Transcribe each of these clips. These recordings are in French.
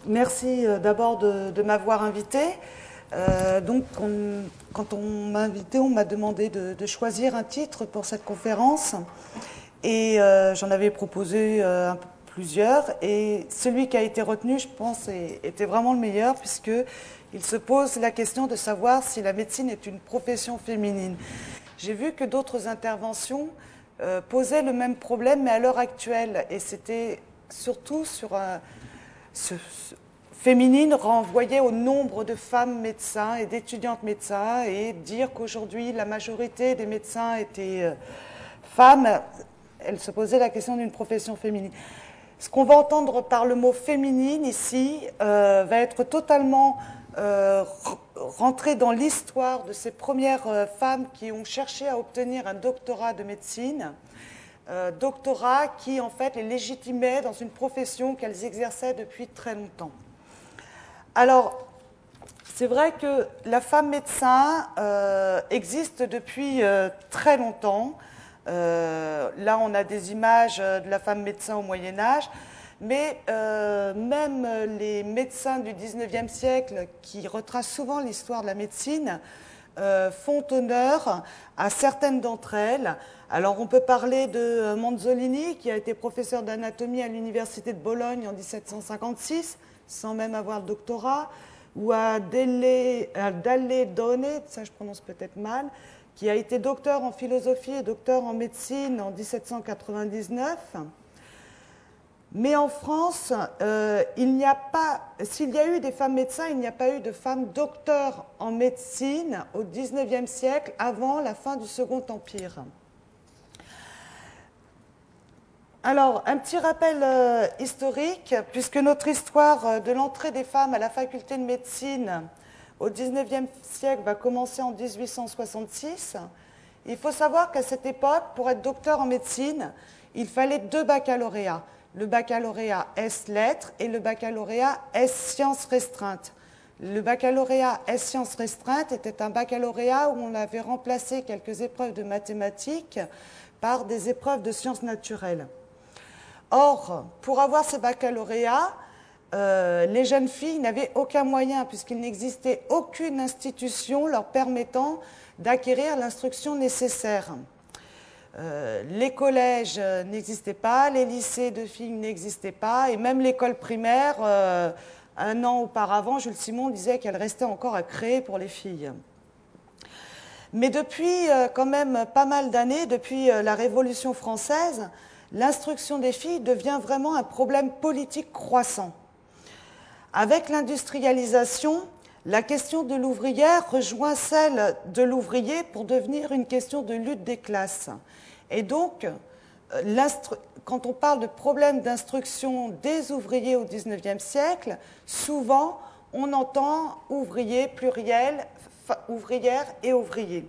Merci d'abord de m'avoir invité. Quand on m'a invité, on m'a demandé de choisir un titre pour cette conférence. Et j'en avais proposé plusieurs. Et celui qui a été retenu, je pense, était vraiment le meilleur, puisqu'il se pose la question de savoir si la médecine est une profession féminine. J'ai vu que d'autres interventions posaient le même problème, mais à l'heure actuelle. Et c'était surtout sur féminine renvoyait au nombre de femmes médecins et d'étudiantes médecins, et dire qu'aujourd'hui la majorité des médecins étaient femmes, elle se posait la question d'une profession féminine. Ce qu'on va entendre par le mot féminine ici va être totalement rentré dans l'histoire de ces premières femmes qui ont cherché à obtenir un doctorat de médecine. Doctorat qui en fait les légitimait dans une profession qu'elles exerçaient depuis très longtemps. Alors, c'est vrai que la femme médecin existe depuis très longtemps. Là, on a des images de la femme médecin au Moyen-Âge, mais même les médecins du XIXe siècle, qui retracent souvent l'histoire de la médecine, font honneur à certaines d'entre elles. Alors, on peut parler de Manzolini, qui a été professeur d'anatomie à l'université de Bologne en 1756, sans même avoir le doctorat, ou à Dalledone, ça je prononce peut-être mal, qui a été docteur en philosophie et docteur en médecine en 1799. Mais en France, s'il y a eu des femmes médecins, il n'y a pas eu de femmes docteurs en médecine au XIXe siècle, avant la fin du Second Empire. Alors, un petit rappel historique, puisque notre histoire de l'entrée des femmes à la faculté de médecine au XIXe siècle va commencer en 1866. Il faut savoir qu'à cette époque, pour être docteur en médecine, il fallait 2 baccalauréats. Le baccalauréat S-lettres et le baccalauréat S-sciences restreintes. Le baccalauréat S-sciences restreintes était un baccalauréat où on avait remplacé quelques épreuves de mathématiques par des épreuves de sciences naturelles. Or, pour avoir ces baccalauréats, les jeunes filles n'avaient aucun moyen, puisqu'il n'existait aucune institution leur permettant d'acquérir l'instruction nécessaire. Les collèges n'existaient pas, les lycées de filles n'existaient pas, et même l'école primaire, un an auparavant, Jules Simon disait qu'elle restait encore à créer pour les filles. Mais depuis quand même pas mal d'années, depuis la Révolution française, l'instruction des filles devient vraiment un problème politique croissant. Avec l'industrialisation, la question de l'ouvrière rejoint celle de l'ouvrier pour devenir une question de lutte des classes. Et donc, quand on parle de problème d'instruction des ouvriers au XIXe siècle, souvent on entend ouvrier pluriel, ouvrière et ouvrier.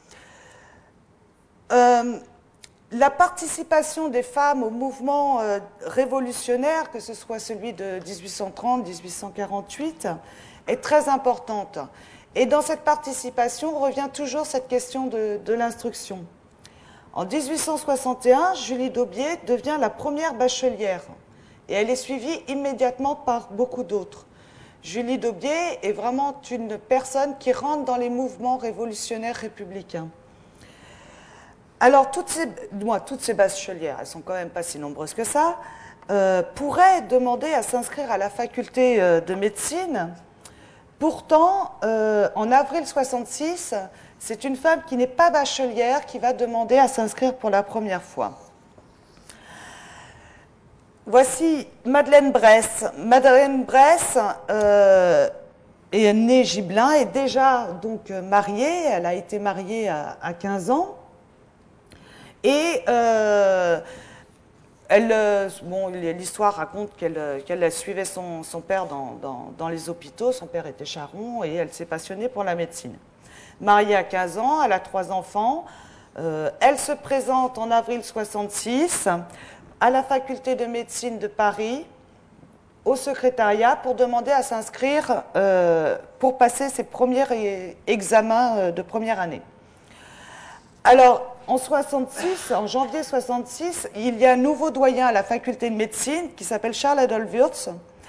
La participation des femmes au mouvement révolutionnaire, que ce soit celui de 1830-1848, est très importante. Et dans cette participation revient toujours cette question de l'instruction. En 1861, Julie Daubié devient la première bachelière et elle est suivie immédiatement par beaucoup d'autres. Julie Daubié est vraiment une personne qui rentre dans les mouvements révolutionnaires républicains. Alors, toutes ces bachelières, elles ne sont quand même pas si nombreuses que ça, pourraient demander à s'inscrire à la faculté de médecine. Pourtant, en avril 1966, c'est une femme qui n'est pas bachelière qui va demander à s'inscrire pour la première fois. Voici Madeleine Bress. Madeleine Bress est née Gibelin, est déjà donc mariée. Elle a été mariée à 15 ans. Et l'histoire raconte qu'elle suivait son père dans les hôpitaux. Son père était charron et elle s'est passionnée pour la médecine. Mariée à 15 ans, elle a 3 enfants. Elle se présente en avril 1966 à la faculté de médecine de Paris, au secrétariat, pour demander à s'inscrire pour passer ses premiers examens de première année. Alors, en janvier 1966, il y a un nouveau doyen à la faculté de médecine qui s'appelle Charles Adolphe Wurtz,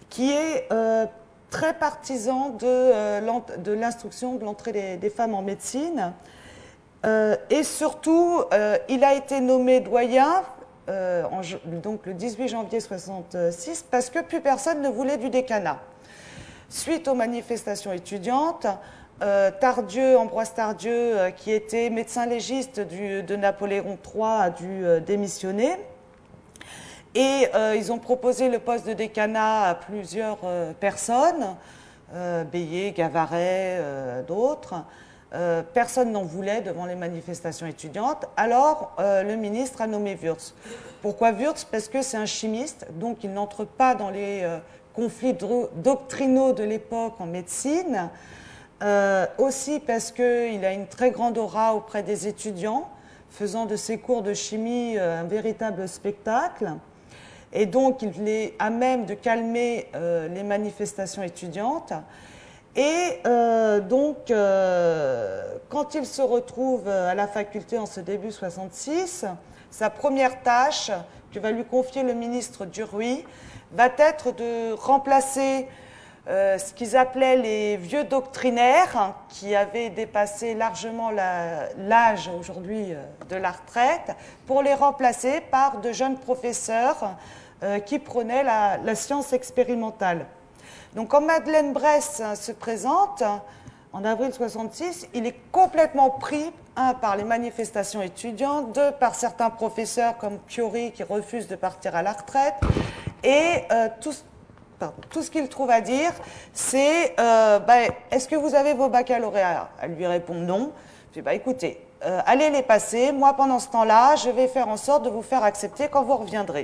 qui est très partisan de l'instruction, de l'entrée des femmes en médecine. Et surtout, il a été nommé doyen, donc le 18 janvier 1966, parce que plus personne ne voulait du décanat. Suite aux manifestations étudiantes, Ambroise Tardieu, qui était médecin légiste de Napoléon III, a dû démissionner. Et ils ont proposé le poste de décanat à plusieurs personnes, Bélier, Gavaret, d'autres. Personne n'en voulait devant les manifestations étudiantes. Alors, le ministre a nommé Wurtz. Pourquoi Wurtz? Parce que c'est un chimiste, donc il n'entre pas dans les conflits doctrinaux de l'époque en médecine. Aussi parce qu'il a une très grande aura auprès des étudiants, faisant de ses cours de chimie un véritable spectacle. Et donc, il est à même de calmer les manifestations étudiantes. Et donc, quand il se retrouve à la faculté en ce début 66, sa première tâche que va lui confier le ministre Duruy va être de remplacer ce qu'ils appelaient les vieux doctrinaires, qui avaient dépassé largement l'âge aujourd'hui de la retraite, pour les remplacer par de jeunes professeurs qui prônaient la science expérimentale. Donc quand Madeleine Bress se présente en avril 66, il est complètement pris, par les manifestations étudiantes, par certains professeurs comme Fiori qui refusent de partir à la retraite, et tout ce qu'il trouve à dire, c'est est-ce que vous avez vos baccalauréats? Elle lui répond non. Je dis écoutez, allez les passer, moi pendant ce temps-là, je vais faire en sorte de vous faire accepter quand vous reviendrez.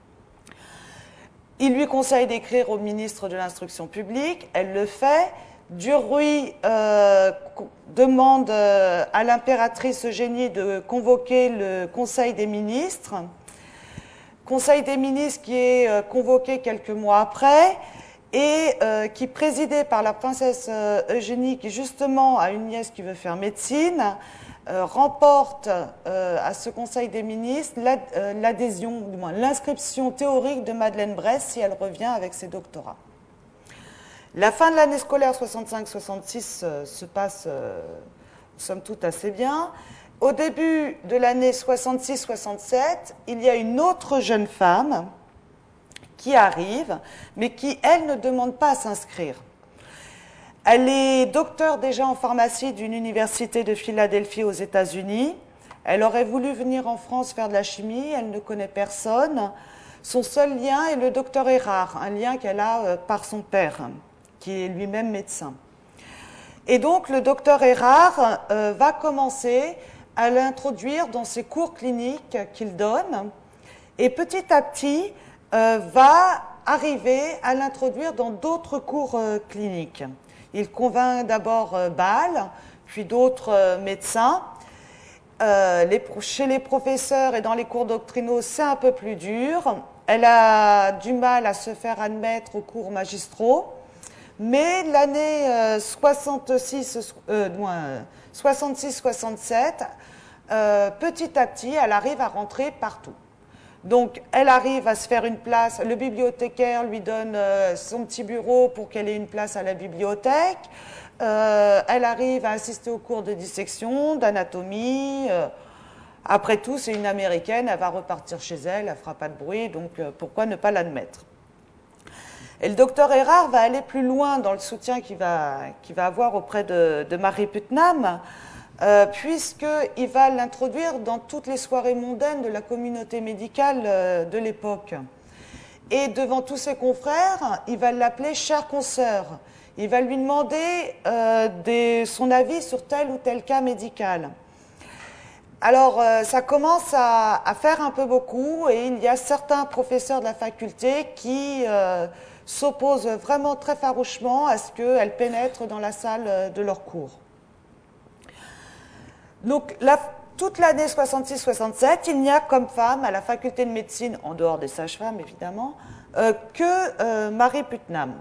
Il lui conseille d'écrire au ministre de l'Instruction publique, elle le fait. Duruy demande à l'impératrice Eugénie de convoquer le Conseil des ministres. Conseil des ministres qui est convoqué quelques mois après et qui est présidé par la princesse Eugénie, qui justement a une nièce qui veut faire médecine, remporte à ce Conseil des ministres l'adhésion, du moins l'inscription théorique de Madeleine Bress si elle revient avec ses doctorats. La fin de l'année scolaire 65-66 se passe, somme toute, assez bien. Au début de l'année 66-67, il y a une autre jeune femme qui arrive, mais qui, elle, ne demande pas à s'inscrire. Elle est docteure déjà en pharmacie d'une université de Philadelphie aux États-Unis. Elle aurait voulu venir en France faire de la chimie, elle ne connaît personne. Son seul lien est le docteur Erard, un lien qu'elle a par son père, qui est lui-même médecin. Et donc le docteur Erard va commencer à l'introduire dans ses cours cliniques qu'il donne, et petit à petit va arriver à l'introduire dans d'autres cours cliniques. Il convainc d'abord Bâle, puis d'autres médecins. Chez les professeurs et dans les cours doctrinaux, c'est un peu plus dur. Elle a du mal à se faire admettre aux cours magistraux. Mais l'année 66-67, petit à petit, elle arrive à rentrer partout. Donc, elle arrive à se faire une place. Le bibliothécaire lui donne son petit bureau pour qu'elle ait une place à la bibliothèque. Elle arrive à assister aux cours de dissection, d'anatomie. Après tout, c'est une Américaine, elle va repartir chez elle, elle ne fera pas de bruit, donc pourquoi ne pas l'admettre? Et le docteur Erard va aller plus loin dans le soutien qu'il va avoir auprès de Marie Putnam, puisqu'il va l'introduire dans toutes les soirées mondaines de la communauté médicale de l'époque. Et devant tous ses confrères, il va l'appeler « chère consoeur ». Il va lui demander son avis sur tel ou tel cas médical. Alors, ça commence à faire un peu beaucoup, et il y a certains professeurs de la faculté qui s'opposent vraiment très farouchement à ce qu'elle pénètre dans la salle de leur cours. Donc, toute l'année 66-67, il n'y a comme femme à la faculté de médecine, en dehors des sages-femmes évidemment, que Marie Putnam.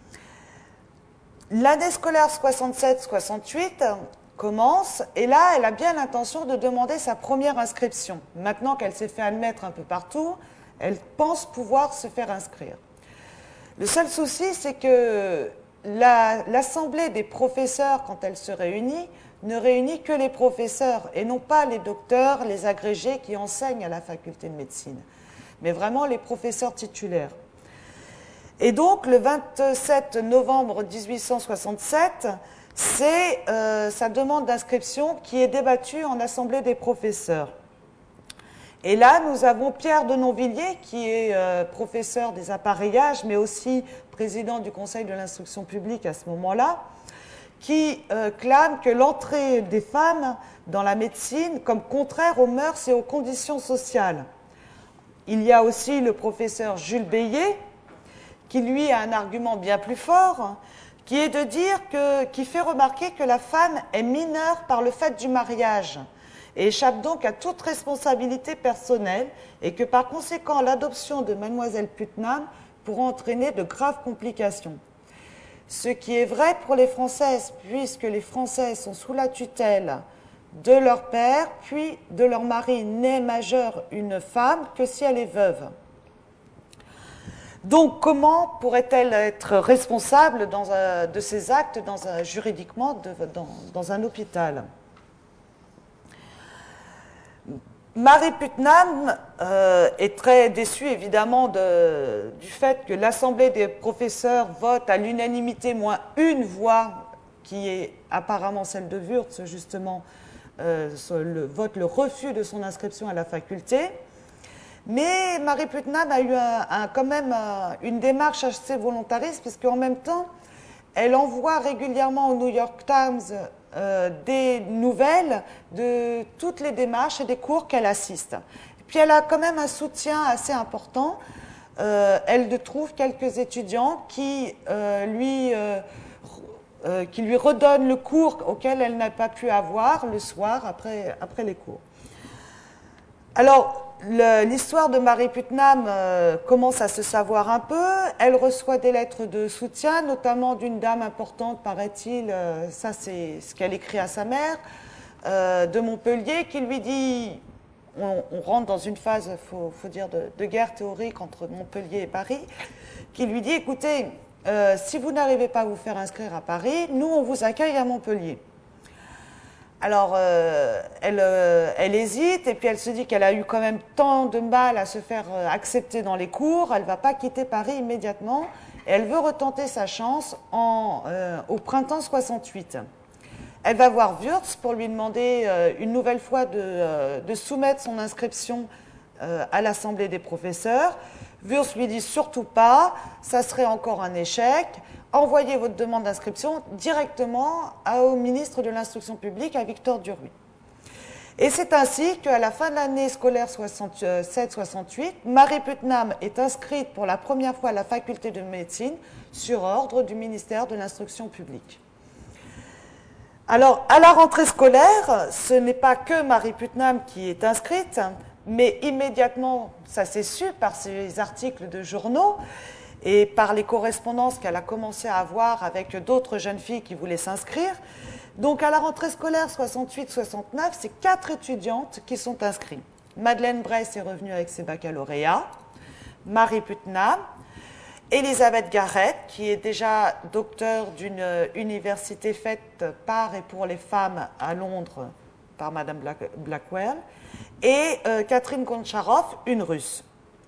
L'année scolaire 67-68 commence, et là, elle a bien l'intention de demander sa première inscription. Maintenant qu'elle s'est fait admettre un peu partout, elle pense pouvoir se faire inscrire. Le seul souci, c'est que l'Assemblée des professeurs, quand elle se réunit, ne réunit que les professeurs et non pas les docteurs, les agrégés qui enseignent à la faculté de médecine, mais vraiment les professeurs titulaires. Et donc, le 27 novembre 1867, c'est sa demande d'inscription qui est débattue en Assemblée des professeurs. Et là, nous avons Pierre de Nonvilliers, qui est professeur des appareillages, mais aussi président du Conseil de l'instruction publique à ce moment-là, qui clame que l'entrée des femmes dans la médecine comme contraire aux mœurs et aux conditions sociales. Il y a aussi le professeur Jules Beillet, qui lui a un argument bien plus fort, qui est de dire qui fait remarquer que la femme est mineure par le fait du mariage et échappe donc à toute responsabilité personnelle et que par conséquent l'adoption de mademoiselle Putnam pourra entraîner de graves complications. Ce qui est vrai pour les Françaises, puisque les Françaises sont sous la tutelle de leur père, puis de leur mari né majeur une femme, que si elle est veuve. Donc, comment pourrait-elle être responsable de ces actes juridiquement dans un hôpital? Marie Putnam est très déçue évidemment du fait que l'Assemblée des professeurs vote à l'unanimité moins une voix, qui est apparemment celle de Wurtz justement, vote le refus de son inscription à la faculté. Mais Marie Putnam a eu quand même une démarche assez volontariste, puisqu'en même temps, elle envoie régulièrement au New York Times des nouvelles de toutes les démarches et des cours qu'elle assiste. Et puis elle a quand même un soutien assez important. Elle trouve quelques étudiants qui lui redonnent le cours auquel elle n'a pas pu avoir le soir après les cours. Alors, l'histoire de Marie Putnam commence à se savoir un peu. Elle reçoit des lettres de soutien, notamment d'une dame importante, paraît-il, ça c'est ce qu'elle écrit à sa mère, de Montpellier, qui lui dit, on rentre dans une phase, faut dire, de guerre théorique entre Montpellier et Paris, qui lui dit, écoutez, si vous n'arrivez pas à vous faire inscrire à Paris, nous on vous accueille à Montpellier. Alors, elle hésite et puis elle se dit qu'elle a eu quand même tant de mal à se faire accepter dans les cours. Elle ne va pas quitter Paris immédiatement et elle veut retenter sa chance au printemps 68. Elle va voir Wurtz pour lui demander une nouvelle fois de soumettre son inscription à l'Assemblée des professeurs. Wurtz lui dit surtout pas, ça serait encore un échec. Envoyez votre demande d'inscription directement au ministre de l'Instruction publique, à Victor Duruy. Et c'est ainsi qu'à la fin de l'année scolaire 67-68, Marie Putnam est inscrite pour la première fois à la faculté de médecine sur ordre du ministère de l'Instruction publique. Alors, à la rentrée scolaire, ce n'est pas que Marie Putnam qui est inscrite, mais immédiatement, ça s'est su par ces articles de journaux, et par les correspondances qu'elle a commencé à avoir avec d'autres jeunes filles qui voulaient s'inscrire. Donc à la rentrée scolaire 68-69, c'est 4 étudiantes qui sont inscrites. Madeleine Bress est revenue avec ses baccalauréats, Marie Putnam, Elisabeth Garrett, qui est déjà docteur d'une université faite par et pour les femmes à Londres par Madame Blackwell, et Catherine Goncharov, une Russe.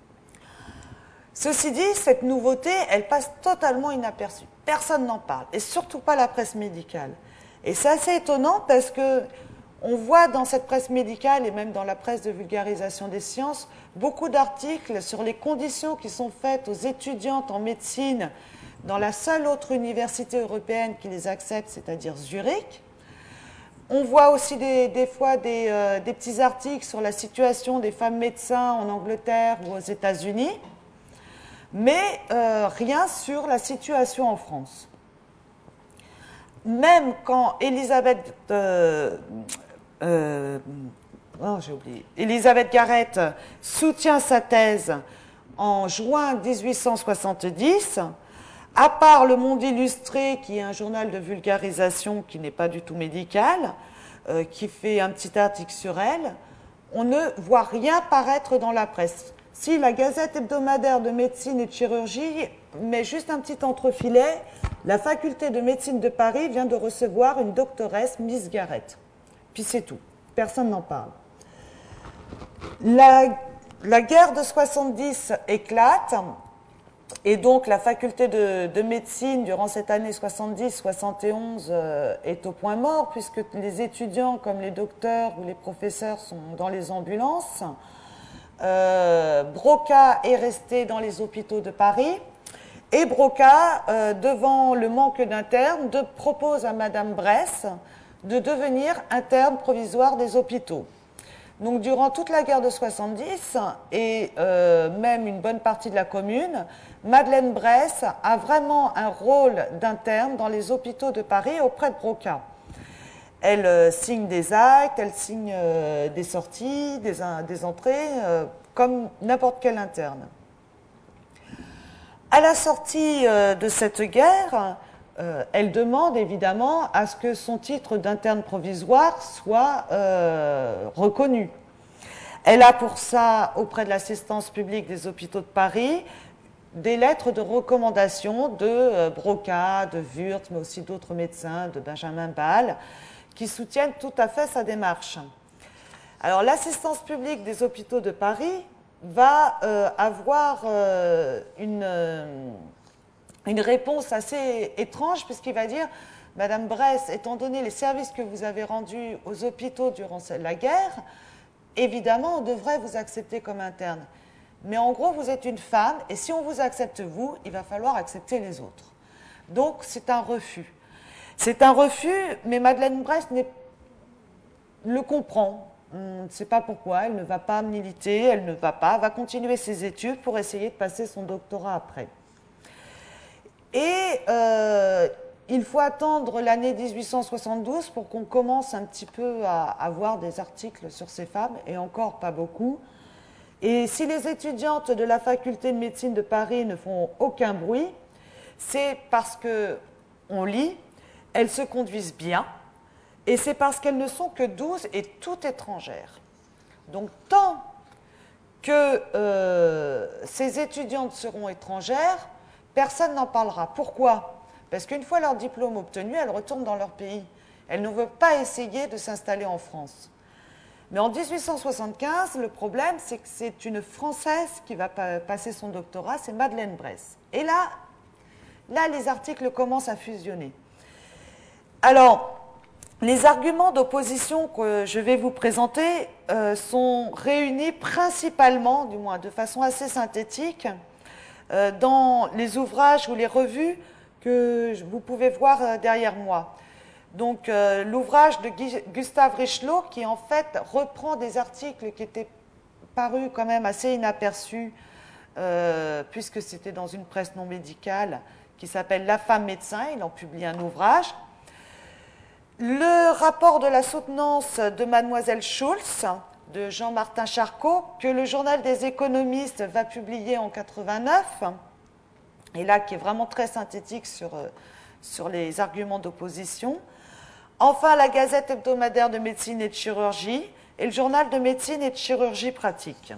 Ceci dit, cette nouveauté, elle passe totalement inaperçue. Personne n'en parle, et surtout pas la presse médicale. Et c'est assez étonnant parce que on voit dans cette presse médicale et même dans la presse de vulgarisation des sciences beaucoup d'articles sur les conditions qui sont faites aux étudiantes en médecine dans la seule autre université européenne qui les accepte, c'est-à-dire Zurich. On voit aussi des fois des petits articles sur la situation des femmes médecins en Angleterre ou aux États-Unis, mais rien sur la situation en France. Même quand Elisabeth Garrett soutient sa thèse en juin 1870, à part Le Monde illustré, qui est un journal de vulgarisation qui n'est pas du tout médical, qui fait un petit article sur elle, on ne voit rien paraître dans la presse. Si la Gazette hebdomadaire de médecine et de chirurgie mais juste un petit entrefilet, la faculté de médecine de Paris vient de recevoir une doctoresse, Miss Garrett. Puis c'est tout, personne n'en parle. La guerre de 70 éclate, et donc la faculté de médecine, durant cette année 70-71, est au point mort, puisque les étudiants, comme les docteurs ou les professeurs, sont dans les ambulances. Broca est resté dans les hôpitaux de Paris, et Broca, devant le manque d'internes, propose à Madame Bress de devenir interne provisoire des hôpitaux. Donc durant toute la guerre de 70 et même une bonne partie de la Commune, Madeleine Bress a vraiment un rôle d'interne dans les hôpitaux de Paris auprès de Broca. Elle signe des actes, elle signe des sorties, des entrées, comme n'importe quel interne. À la sortie de cette guerre, elle demande évidemment à ce que son titre d'interne provisoire soit reconnu. Elle a pour ça, auprès de l'assistance publique des hôpitaux de Paris, des lettres de recommandation de Broca, de Wurth, mais aussi d'autres médecins, de Benjamin Ball, qui soutiennent tout à fait sa démarche. Alors l'assistance publique des hôpitaux de Paris va avoir une réponse assez étrange, puisqu'il va dire « Madame Bress, étant donné les services que vous avez rendus aux hôpitaux durant la guerre, évidemment, on devrait vous accepter comme interne. Mais en gros, vous êtes une femme, et si on vous accepte vous, il va falloir accepter les autres. » Donc c'est un refus. C'est un refus, mais Madeleine Bress le comprend. On ne sait pas pourquoi, elle ne va pas militer, elle ne va continuer ses études pour essayer de passer son doctorat après. Et il faut attendre l'année 1872 pour qu'on commence un petit peu à avoir des articles sur ces femmes, et encore pas beaucoup. Et si les étudiantes de la faculté de médecine de Paris ne font aucun bruit, c'est parce qu'on lit, elles se conduisent bien, et c'est parce qu'elles ne sont que 12 et toutes étrangères. Donc tant que ces étudiantes seront étrangères, personne n'en parlera. Pourquoi? Parce qu'une fois leur diplôme obtenu, elles retournent dans leur pays. Elles ne veulent pas essayer de s'installer en France. Mais en 1875, le problème, c'est que c'est une Française qui va passer son doctorat, c'est Madeleine Bress. Et là, les articles commencent à fusionner. Alors, les arguments d'opposition que je vais vous présenter sont réunis principalement, du moins de façon assez synthétique, dans les ouvrages ou les revues que vous pouvez voir derrière moi. Donc, l'ouvrage de Gustave Richelot, qui en fait reprend des articles qui étaient parus quand même assez inaperçus, puisque c'était dans une presse non médicale, qui s'appelle La femme médecin, il en publie un ouvrage. Le rapport de la soutenance de Mademoiselle Schulz, de Jean-Martin Charcot, que le journal des économistes va publier en 89, et là qui est vraiment très synthétique sur les arguments d'opposition. Enfin, la Gazette hebdomadaire de médecine et de chirurgie et le journal de médecine et de chirurgie pratique.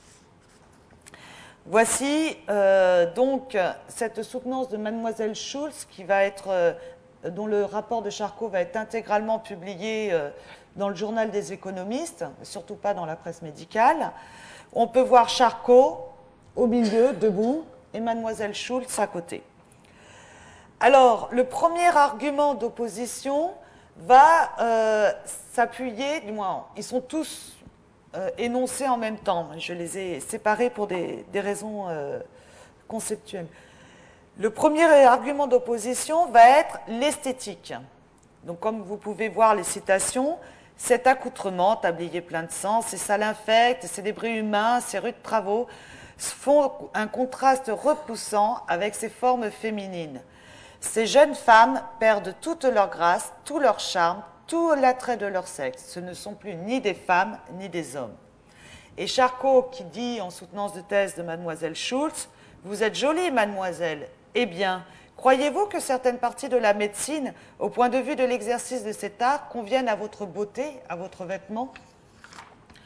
Voici donc cette soutenance de Mademoiselle Schulz qui va être, dont le rapport de Charcot va être intégralement publié dans le journal des économistes, surtout pas dans la presse médicale. On peut voir Charcot au milieu, debout, et Mademoiselle Schulz à côté. Alors, le premier argument d'opposition va s'appuyer, du moins, ils sont tous énoncés en même temps. Je les ai séparés pour des raisons conceptuelles. Le premier argument d'opposition va être l'esthétique. Donc, comme vous pouvez voir les citations, cet accoutrement, tablier plein de sang, ces salles infectes, ces débris humains, ces rudes travaux font un contraste repoussant avec ces formes féminines. Ces jeunes femmes perdent toute leur grâce, tout leur charme, tout l'attrait de leur sexe. Ce ne sont plus ni des femmes ni des hommes. Et Charcot qui dit en soutenance de thèse de Mademoiselle Schulz, « Vous êtes jolie, mademoiselle. Eh bien, croyez-vous que certaines parties de la médecine, au point de vue de l'exercice de cet art, conviennent à votre beauté, à votre vêtement ?»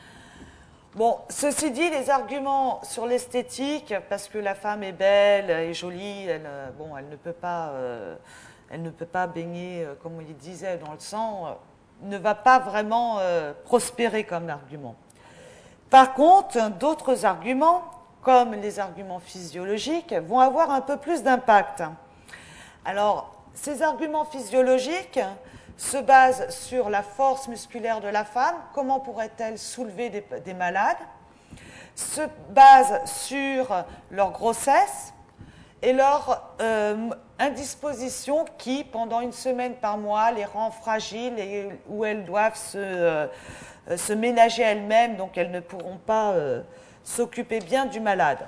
Bon, ceci dit, les arguments sur l'esthétique, parce que la femme est belle, est jolie, bon, elle ne peut pas baigner, comme on le disait, dans le sang, ne va pas vraiment prospérer comme argument. Par contre, d'autres arguments, comme les arguments physiologiques, vont avoir un peu plus d'impact. Alors, ces arguments physiologiques se basent sur la force musculaire de la femme, comment pourrait-elle soulever des malades, se basent sur leur grossesse et leur indisposition qui, pendant une semaine par mois, les rend fragiles et où elles doivent se ménager elles-mêmes, donc elles ne pourront pas s'occuper bien du malade.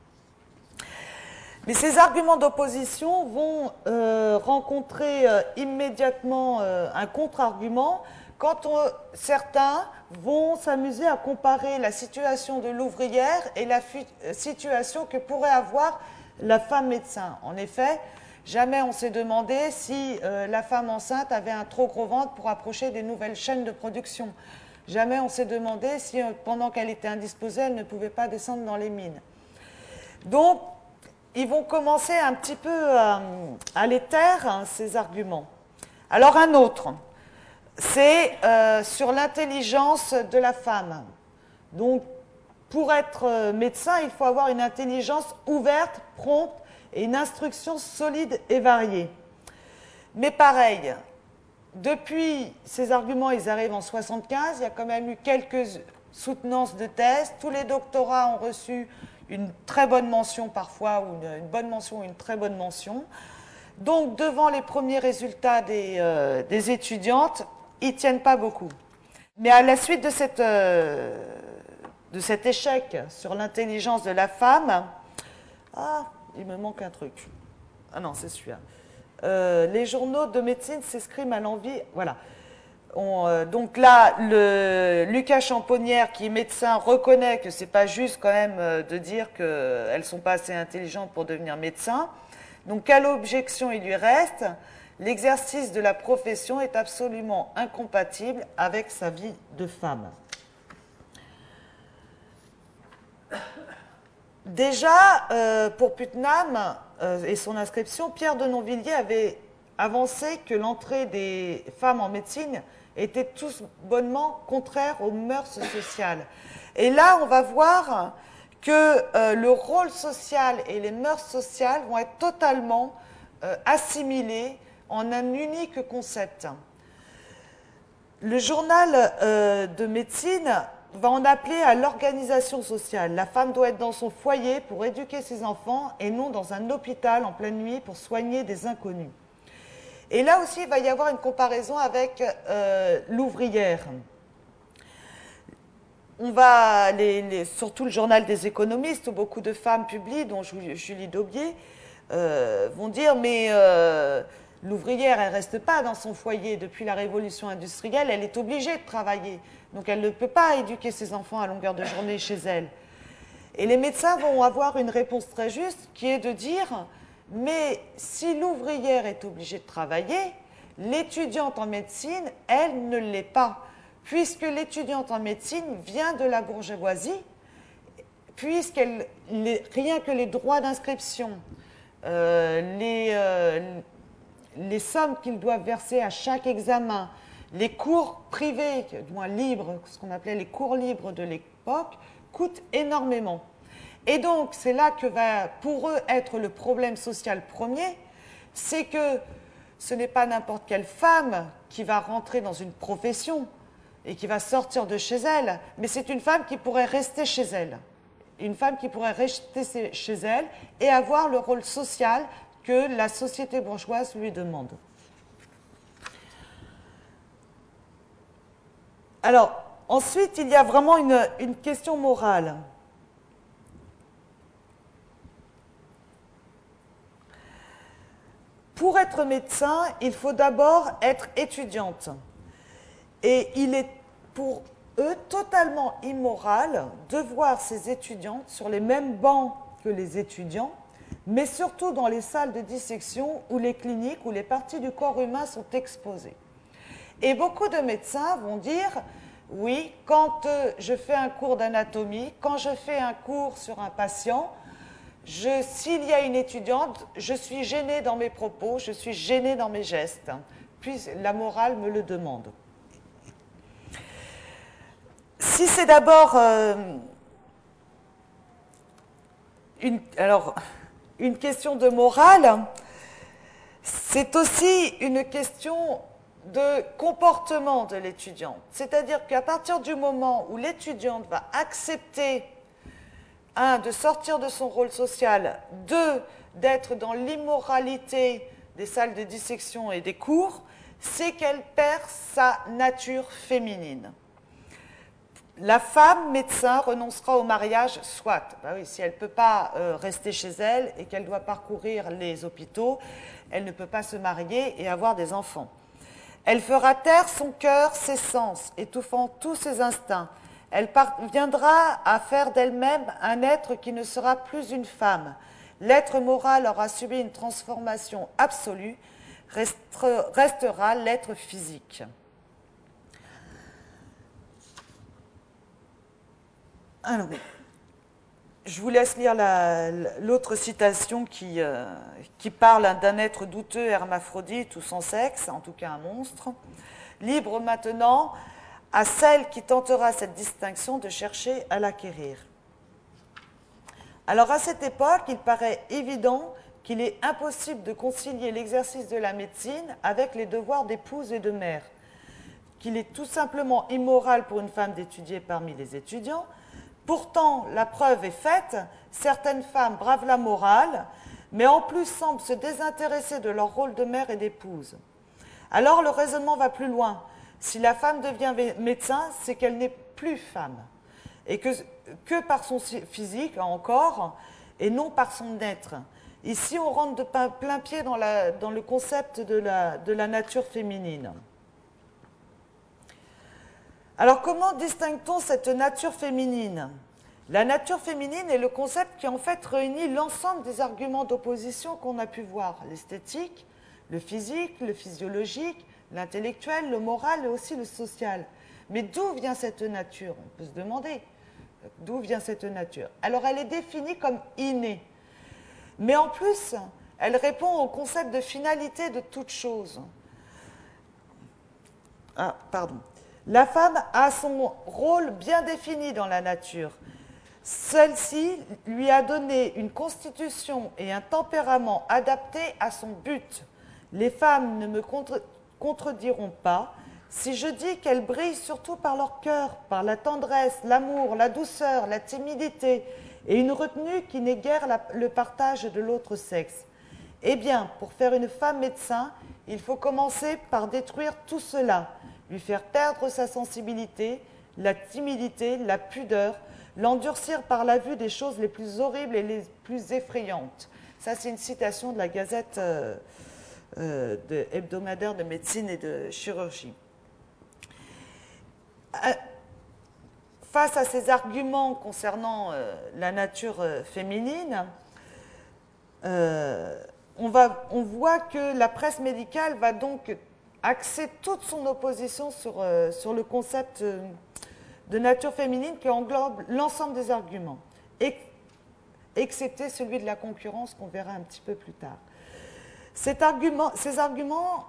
Mais ces arguments d'opposition vont rencontrer immédiatement un contre-argument quand certains vont s'amuser à comparer la situation de l'ouvrière et la situation que pourrait avoir la femme médecin. En effet, jamais on s'est demandé si la femme enceinte avait un trop gros ventre pour approcher des nouvelles chaînes de production. Jamais on s'est demandé si pendant qu'elle était indisposée, elle ne pouvait pas descendre dans les mines. Donc, ils vont commencer un petit peu à les taire, hein, ces arguments. Alors un autre, c'est sur l'intelligence de la femme. Donc, pour être médecin, il faut avoir une intelligence ouverte, prompte et une instruction solide et variée. Mais pareil, depuis ces arguments, ils arrivent en 1975, il y a quand même eu quelques soutenances de thèse. Tous les doctorats ont reçu une très bonne mention parfois, ou une bonne mention ou une très bonne mention. Donc, devant les premiers résultats des étudiantes, ils ne tiennent pas beaucoup. Mais à la suite de cet échec sur l'intelligence de la femme, ah, il me manque un truc. Ah non, c'est celui-là. Les journaux de médecine s'escriment à l'envi. Voilà. Donc là, Lucas Champonnière, qui est médecin, reconnaît que ce n'est pas juste quand même de dire qu'elles ne sont pas assez intelligentes pour devenir médecin. Donc, quelle objection il lui reste? L'exercice de la profession est absolument incompatible avec sa vie de femme. Déjà, pour Putnam et son inscription, Pierre de Nonvilliers avait avancé que l'entrée des femmes en médecine était tout bonnement contraire aux mœurs sociales. Et là, on va voir que le rôle social et les mœurs sociales vont être totalement assimilés en un unique concept. Le journal de médecine va en appeler à l'organisation sociale. La femme doit être dans son foyer pour éduquer ses enfants et non dans un hôpital en pleine nuit pour soigner des inconnus. Et là aussi, il va y avoir une comparaison avec l'ouvrière. On va, surtout le journal des économistes, où beaucoup de femmes publient, dont Julie Daubier, vont dire, mais l'ouvrière, elle ne reste pas dans son foyer. Depuis la révolution industrielle, elle est obligée de travailler. Donc elle ne peut pas éduquer ses enfants à longueur de journée chez elle. Et les médecins vont avoir une réponse très juste, qui est de dire, mais si l'ouvrière est obligée de travailler, l'étudiante en médecine, elle ne l'est pas, puisque l'étudiante en médecine vient de la bourgeoisie, rien que les droits d'inscription, les sommes qu'ils doivent verser à chaque examen, les cours privés, du moins libres, ce qu'on appelait les cours libres de l'époque, coûtent énormément. Et donc, c'est là que va, pour eux, être le problème social premier, c'est que ce n'est pas n'importe quelle femme qui va rentrer dans une profession et qui va sortir de chez elle, mais c'est une femme qui pourrait rester chez elle. Une femme qui pourrait rester chez elle et avoir le rôle social que la société bourgeoise lui demande. Alors, ensuite, il y a vraiment une question morale. Pour être médecin, il faut d'abord être étudiante. Et il est pour eux totalement immoral de voir ces étudiantes sur les mêmes bancs que les étudiants, mais surtout dans les salles de dissection ou les cliniques où les parties du corps humain sont exposées. Et beaucoup de médecins vont dire, Oui, quand je fais un cours d'anatomie, quand je fais un cours sur un patient, s'il y a une étudiante, je suis gênée dans mes propos, je suis gênée dans mes gestes, puis la morale me le demande. Si c'est d'abord une question de morale, c'est aussi une question de comportement de l'étudiante. C'est-à-dire qu'à partir du moment où l'étudiante va accepter, un, de sortir de son rôle social, deux, d'être dans l'immoralité des salles de dissection et des cours, c'est qu'elle perd sa nature féminine. La femme médecin renoncera au mariage, soit. Ben oui, si elle ne peut pas rester chez elle et qu'elle doit parcourir les hôpitaux, elle ne peut pas se marier et avoir des enfants. Elle fera taire son cœur, ses sens, étouffant tous ses instincts. Elle parviendra à faire d'elle-même un être qui ne sera plus une femme. L'être moral aura subi une transformation absolue, restera l'être physique. Alors, je vous laisse lire l'autre citation qui parle d'un être douteux, hermaphrodite ou sans sexe, en tout cas un monstre. Libre maintenant à celle qui tentera cette distinction de chercher à l'acquérir. Alors à cette époque, il paraît évident qu'il est impossible de concilier l'exercice de la médecine avec les devoirs d'épouse et de mère, qu'il est tout simplement immoral pour une femme d'étudier parmi les étudiants. Pourtant, la preuve est faite, certaines femmes bravent la morale, mais en plus semblent se désintéresser de leur rôle de mère et d'épouse. Alors le raisonnement va plus loin. Si la femme devient médecin, c'est qu'elle n'est plus femme, et que par son physique, encore, et non par son être. Ici, on rentre de plein pied dans le concept de la nature féminine. Alors, comment distingue-t-on cette nature féminine? La nature féminine est le concept qui, en fait, réunit l'ensemble des arguments d'opposition qu'on a pu voir. L'esthétique, le physique, le physiologique, l'intellectuel, le moral et aussi le social. Mais d'où vient cette nature? On peut se demander. D'où vient cette nature? Alors, elle est définie comme innée. Mais en plus, elle répond au concept de finalité de toute chose. Ah, pardon. La femme a son rôle bien défini dans la nature. Celle-ci lui a donné une constitution et un tempérament adaptés à son but. Les femmes ne me contrediront pas si je dis qu'elles brillent surtout par leur cœur, par la tendresse, l'amour, la douceur, la timidité et une retenue qui n'est guère le partage de l'autre sexe. Eh bien, pour faire une femme médecin, il faut commencer par détruire tout cela, lui faire perdre sa sensibilité, la timidité, la pudeur, l'endurcir par la vue des choses les plus horribles et les plus effrayantes. Ça, c'est une citation de la Gazette hebdomadaire de médecine et de chirurgie. Face à ces arguments concernant la nature féminine, on voit que la presse médicale va donc axer toute son opposition sur le concept de nature féminine qui englobe l'ensemble des arguments, excepté celui de la concurrence qu'on verra un petit peu plus tard. Ces arguments,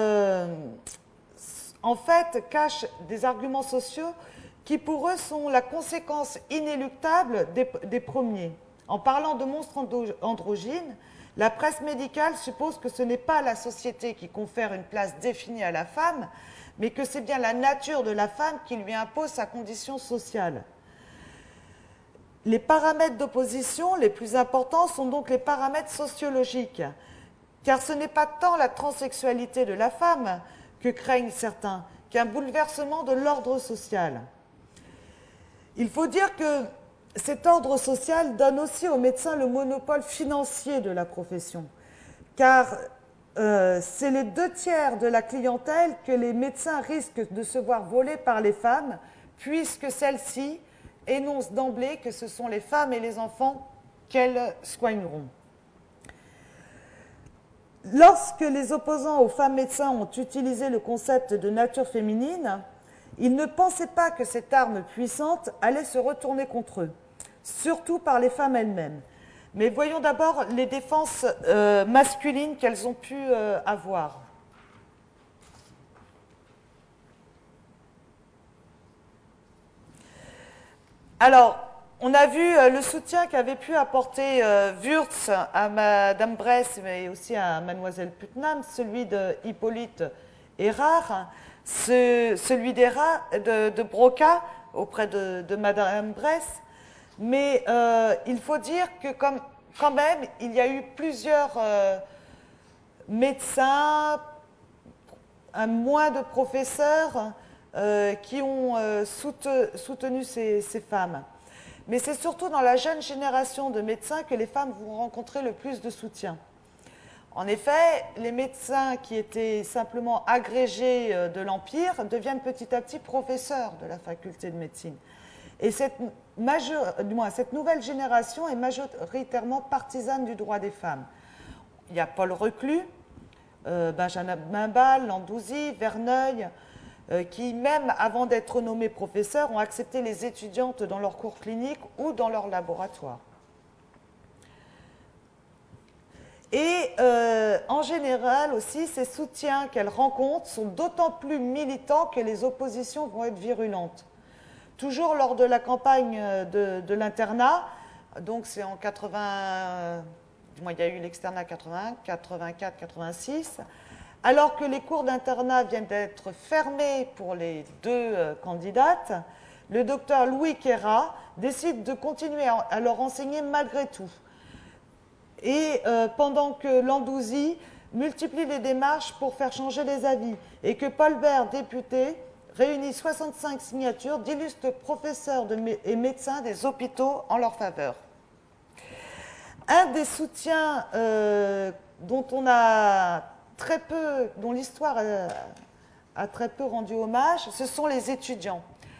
en fait, cachent des arguments sociaux qui, pour eux, sont la conséquence inéluctable des premiers. En parlant de monstres androgynes, la presse médicale suppose que ce n'est pas la société qui confère une place définie à la femme, mais que c'est bien la nature de la femme qui lui impose sa condition sociale. Les paramètres d'opposition les plus importants sont donc les paramètres sociologiques, car ce n'est pas tant la transsexualité de la femme que craignent certains, qu'un bouleversement de l'ordre social. Il faut dire que cet ordre social donne aussi aux médecins le monopole financier de la profession, car c'est les 2/3 de la clientèle que les médecins risquent de se voir voler par les femmes, puisque celles-ci énoncent d'emblée que ce sont les femmes et les enfants qu'elles soigneront. Lorsque les opposants aux femmes médecins ont utilisé le concept de nature féminine, Ils ne pensaient pas que cette arme puissante allait se retourner contre eux, surtout par les femmes elles-mêmes. Mais voyons d'abord les défenses masculines qu'elles ont pu avoir. Alors, on a vu le soutien qu'avait pu apporter Wurtz à Madame Bress, mais aussi à Mademoiselle Putnam, celui de Hippolyte Erard, celui de Broca auprès de Madame Bress. Mais il faut dire que quand même, il y a eu plusieurs médecins, moins de professeurs qui ont soutenu ces femmes. Mais c'est surtout dans la jeune génération de médecins que les femmes vont rencontrer le plus de soutien. En effet, les médecins qui étaient simplement agrégés de l'Empire deviennent petit à petit professeurs de la faculté de médecine. Et cette nouvelle génération est majoritairement partisane du droit des femmes. Il y a Paul Reclus, Benjamin Ball, Landouzy, Verneuil, qui, même avant d'être nommés professeurs, ont accepté les étudiantes dans leurs cours cliniques ou dans leur laboratoire. Et en général aussi, ces soutiens qu'elles rencontrent sont d'autant plus militants que les oppositions vont être virulentes. Toujours lors de la campagne de l'internat, donc c'est en 80, il y a eu l'externat 81, 84, 86, alors que les cours d'internat viennent d'être fermés pour les deux candidates, le docteur Louis Queyrat décide de continuer à leur enseigner malgré tout. Et pendant que Landouzy multiplie les démarches pour faire changer les avis et que Paul Bert, député, réunit 65 signatures d'illustres professeurs et médecins des hôpitaux en leur faveur. Un des soutiens dont l'histoire a très peu rendu hommage, ce sont les étudiants.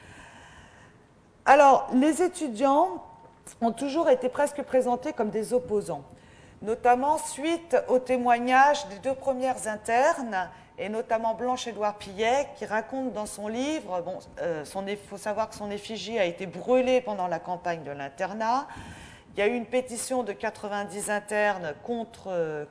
Alors, les étudiants ont toujours été presque présentés comme des opposants, notamment suite au témoignage des deux premières internes, et notamment Blanche-Édouard Pillet, qui raconte dans son livre, il faut savoir que son effigie a été brûlée pendant la campagne de l'internat. Il y a eu une pétition de 90 internes contre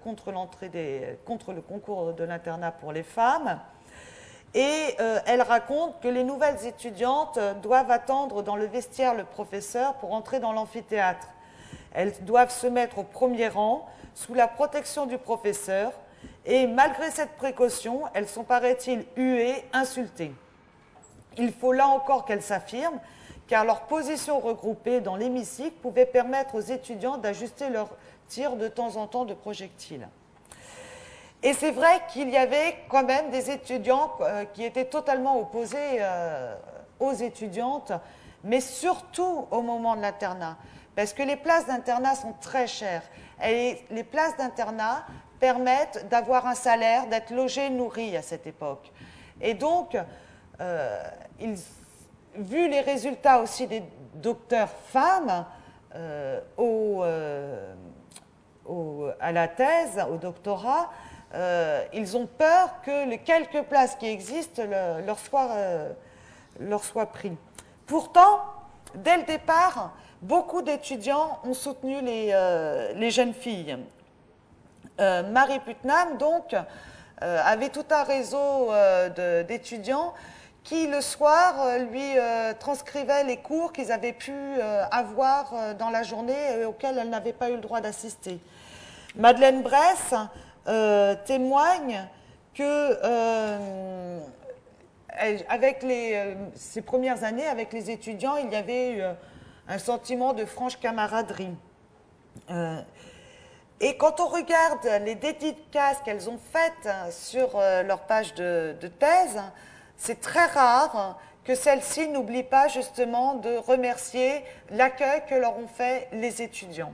le concours de l'internat pour les femmes. Et elle raconte que les nouvelles étudiantes doivent attendre dans le vestiaire le professeur pour entrer dans l'amphithéâtre. Elles doivent se mettre au premier rang, sous la protection du professeur, et malgré cette précaution, elles sont, paraît-il, huées, insultées. Il faut là encore qu'elles s'affirment, car leur position regroupée dans l'hémicycle pouvait permettre aux étudiants d'ajuster leur tir de temps en temps de projectiles. Et c'est vrai qu'il y avait quand même des étudiants qui étaient totalement opposés aux étudiantes, mais surtout au moment de l'internat, parce que les places d'internat sont très chères. Et les places d'internat permettent d'avoir un salaire, d'être logé, nourri à cette époque. Et donc, vu les résultats aussi des docteurs femmes à la thèse, au doctorat, ils ont peur que les quelques places qui existent leur soient prises. Pourtant, dès le départ, beaucoup d'étudiants ont soutenu les jeunes filles. Marie Putnam, donc, avait tout un réseau d'étudiants qui, le soir, lui transcrivaient les cours qu'ils avaient pu avoir dans la journée et auxquels elle n'avait pas eu le droit d'assister. Madeleine Bress témoigne que avec ses premières années, avec les étudiants, il y avait eu un sentiment de franche camaraderie. Et quand on regarde les dédicaces qu'elles ont faites sur leur page de thèse, c'est très rare que celles-ci n'oublient pas justement de remercier l'accueil que leur ont fait les étudiants.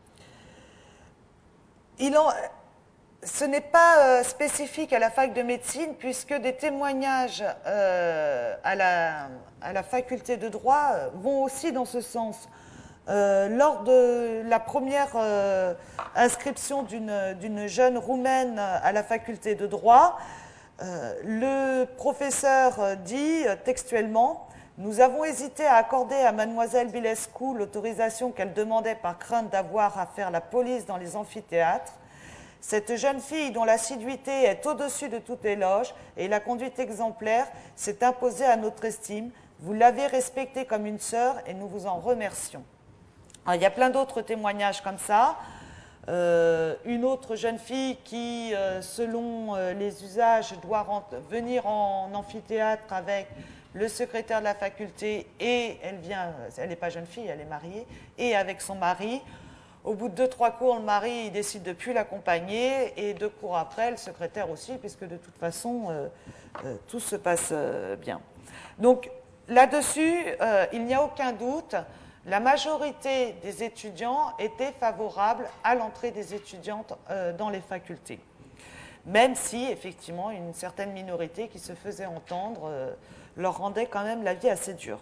Ce n'est pas spécifique à la fac de médecine, puisque des témoignages à la faculté de droit vont aussi dans ce sens. Lors de la première inscription d'une jeune roumaine à la faculté de droit, Le professeur dit textuellement: « Nous avons hésité à accorder à mademoiselle Bilescu l'autorisation qu'elle demandait par crainte d'avoir à faire la police dans les amphithéâtres. Cette jeune fille dont l'assiduité est au-dessus de tout éloge et la conduite exemplaire s'est imposée à notre estime. Vous l'avez respectée comme une sœur et nous vous en remercions. » Alors, il y a plein d'autres témoignages comme ça. Une autre jeune fille qui, selon les usages, doit venir en amphithéâtre avec le secrétaire de la faculté et elle n'est pas jeune fille, elle est mariée, et avec son mari. Au bout de 2-3 cours, le mari décide de ne plus l'accompagner et 2 cours après, le secrétaire aussi, puisque de toute façon, tout se passe bien. Donc là-dessus, il n'y a aucun doute. La majorité des étudiants étaient favorables à l'entrée des étudiantes dans les facultés, même si, effectivement, une certaine minorité qui se faisait entendre leur rendait quand même la vie assez dure.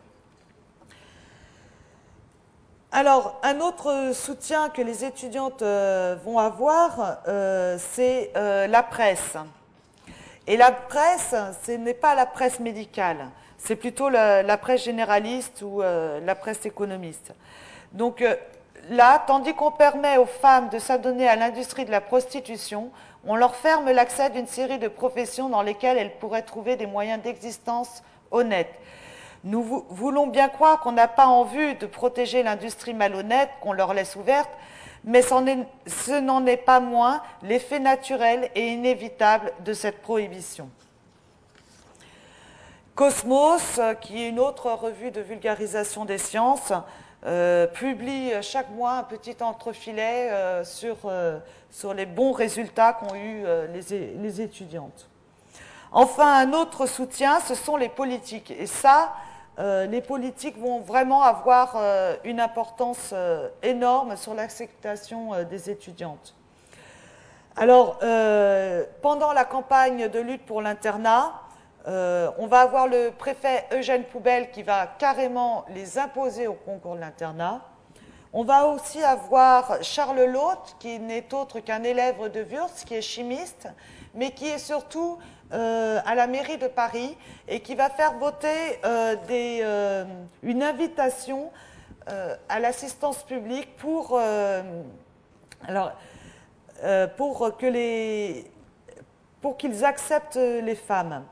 Alors, un autre soutien que les étudiantes vont avoir, c'est la presse. Et la presse, ce n'est pas la presse médicale. C'est plutôt la presse généraliste ou la presse économiste. Donc là, tandis qu'on permet aux femmes de s'adonner à l'industrie de la prostitution, on leur ferme l'accès d'une série de professions dans lesquelles elles pourraient trouver des moyens d'existence honnêtes. Nous voulons bien croire qu'on n'a pas en vue de protéger l'industrie malhonnête, qu'on leur laisse ouverte, mais ce n'en est pas moins l'effet naturel et inévitable de cette prohibition. Cosmos, qui est une autre revue de vulgarisation des sciences, publie chaque mois un petit entrefilet sur les bons résultats qu'ont eus les étudiantes. Enfin, un autre soutien, ce sont les politiques. Et ça, les politiques vont vraiment avoir une importance énorme sur l'acceptation des étudiantes. Alors, pendant la campagne de lutte pour l'internat, on va avoir le préfet Eugène Poubelle qui va carrément les imposer au concours de l'internat. On va aussi avoir Charles Lotte, qui n'est autre qu'un élève de Wurtz, qui est chimiste, mais qui est surtout à la mairie de Paris et qui va faire voter une invitation à l'assistance publique pour qu'ils acceptent les femmes.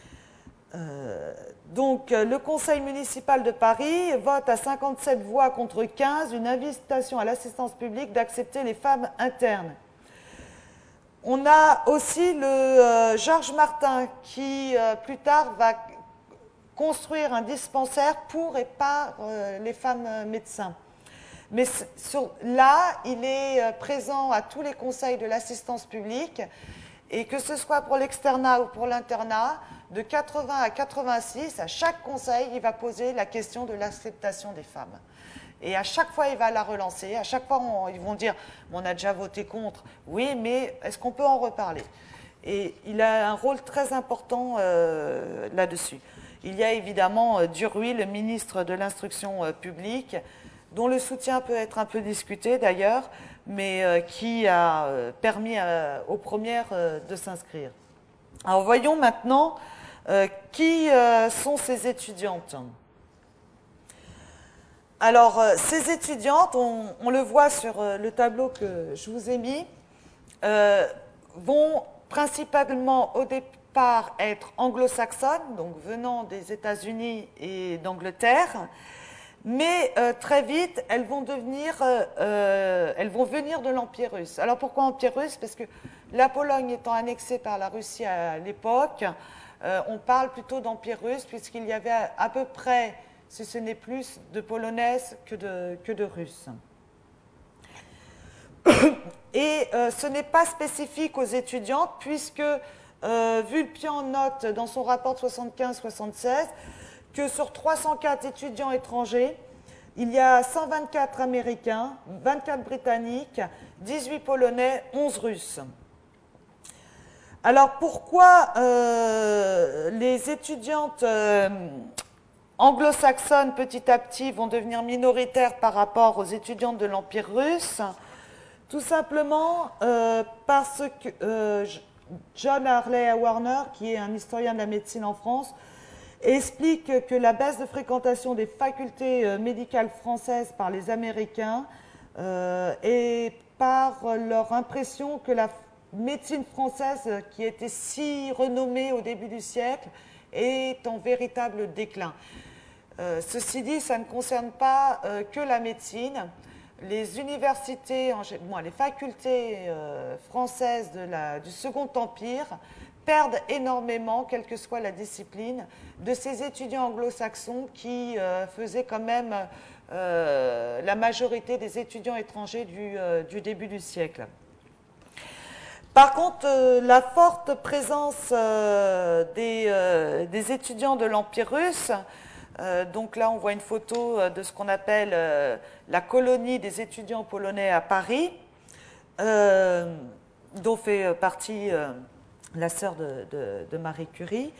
Donc, le conseil municipal de Paris vote à 57 voix contre 15 une invitation à l'assistance publique d'accepter les femmes internes. On a aussi le Georges Martin qui, plus tard, va construire un dispensaire pour et par les femmes médecins. Mais là, il est présent à tous les conseils de l'assistance publique, et que ce soit pour l'externat ou pour l'internat, de 80 à 86, à chaque conseil, il va poser la question de l'acceptation des femmes. Et à chaque fois, il va la relancer. À chaque fois, ils vont dire « on a déjà voté contre ». Oui, mais est-ce qu'on peut en reparler? Et il a un rôle très important là-dessus. Il y a évidemment Duruy, le ministre de l'Instruction publique, dont le soutien peut être un peu discuté d'ailleurs, mais qui a permis aux premières de s'inscrire. Alors voyons maintenant qui sont ces étudiantes. Alors, ces étudiantes, on le voit sur le tableau que je vous ai mis, vont principalement au départ être anglo-saxonnes, donc venant des États-Unis et d'Angleterre, mais très vite, elles vont venir de l'Empire russe. Alors pourquoi Empire russe? Parce que la Pologne étant annexée par la Russie à l'époque, on parle plutôt d'Empire russe, puisqu'il y avait à peu près, si ce n'est plus, de Polonaises que de Russes. Et ce n'est pas spécifique aux étudiantes, puisque Vulpian note dans son rapport de 75-76 que sur 304 étudiants étrangers, il y a 124 Américains, 24 Britanniques, 18 Polonais, 11 Russes. Alors pourquoi les étudiantes anglo-saxonnes petit à petit vont devenir minoritaires par rapport aux étudiantes de l'Empire russe? Tout simplement parce que John Harley Warner, qui est un historien de la médecine en France, explique que la baisse de fréquentation des facultés médicales françaises par les Américains est par leur impression que la médecine française, qui était si renommée au début du siècle, est en véritable déclin. Ceci dit, ça ne concerne pas que la médecine. Les universités, les facultés françaises du Second Empire perdent énormément, quelle que soit la discipline, de ces étudiants anglo-saxons qui faisaient quand même la majorité des étudiants étrangers du début du siècle. Par contre, la forte présence des étudiants de l'Empire russe, donc là on voit une photo de ce qu'on appelle la colonie des étudiants polonais à Paris, dont fait partie la sœur de Marie Curie.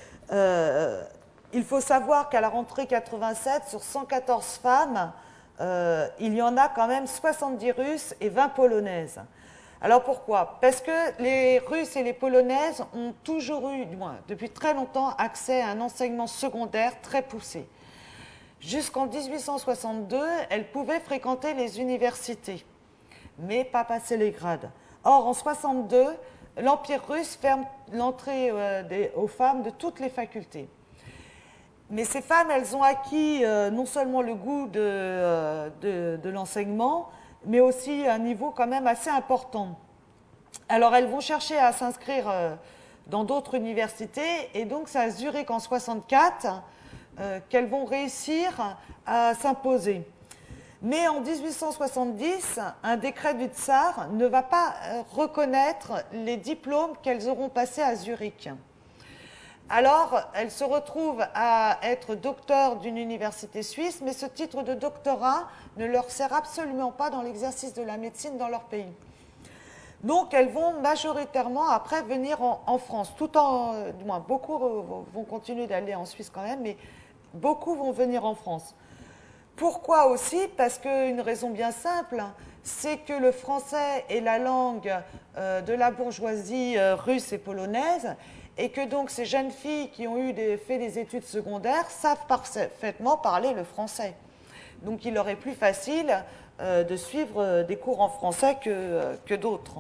Il faut savoir qu'à la rentrée 87, sur 114 femmes, il y en a quand même 70 Russes et 20 Polonaises. Alors pourquoi? Parce que les Russes et les Polonaises ont toujours eu, du moins depuis très longtemps, accès à un enseignement secondaire très poussé. Jusqu'en 1862, elles pouvaient fréquenter les universités, mais pas passer les grades. Or, en 1962, l'Empire russe ferme l'entrée aux femmes de toutes les facultés. Mais ces femmes, elles ont acquis non seulement le goût de l'enseignement, mais aussi un niveau quand même assez important. Alors, elles vont chercher à s'inscrire dans d'autres universités, et donc c'est à Zurich en 1964 qu'elles vont réussir à s'imposer. Mais en 1870, un décret du tsar ne va pas reconnaître les diplômes qu'elles auront passés à Zurich. Alors, elles se retrouvent à être docteurs d'une université suisse, mais ce titre de doctorat ne leur sert absolument pas dans l'exercice de la médecine dans leur pays. Donc, elles vont majoritairement après venir en France, du moins beaucoup vont continuer d'aller en Suisse quand même, mais beaucoup vont venir en France. Pourquoi aussi? Parce qu'une raison bien simple, c'est que le français est la langue de la bourgeoisie russe et polonaise, et que donc ces jeunes filles qui ont fait des études secondaires savent parfaitement parler le français. Donc il leur est plus facile de suivre des cours en français que d'autres.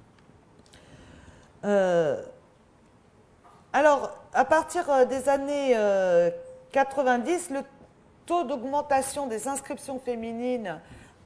Alors, à partir des années 90, le taux d'augmentation des inscriptions féminines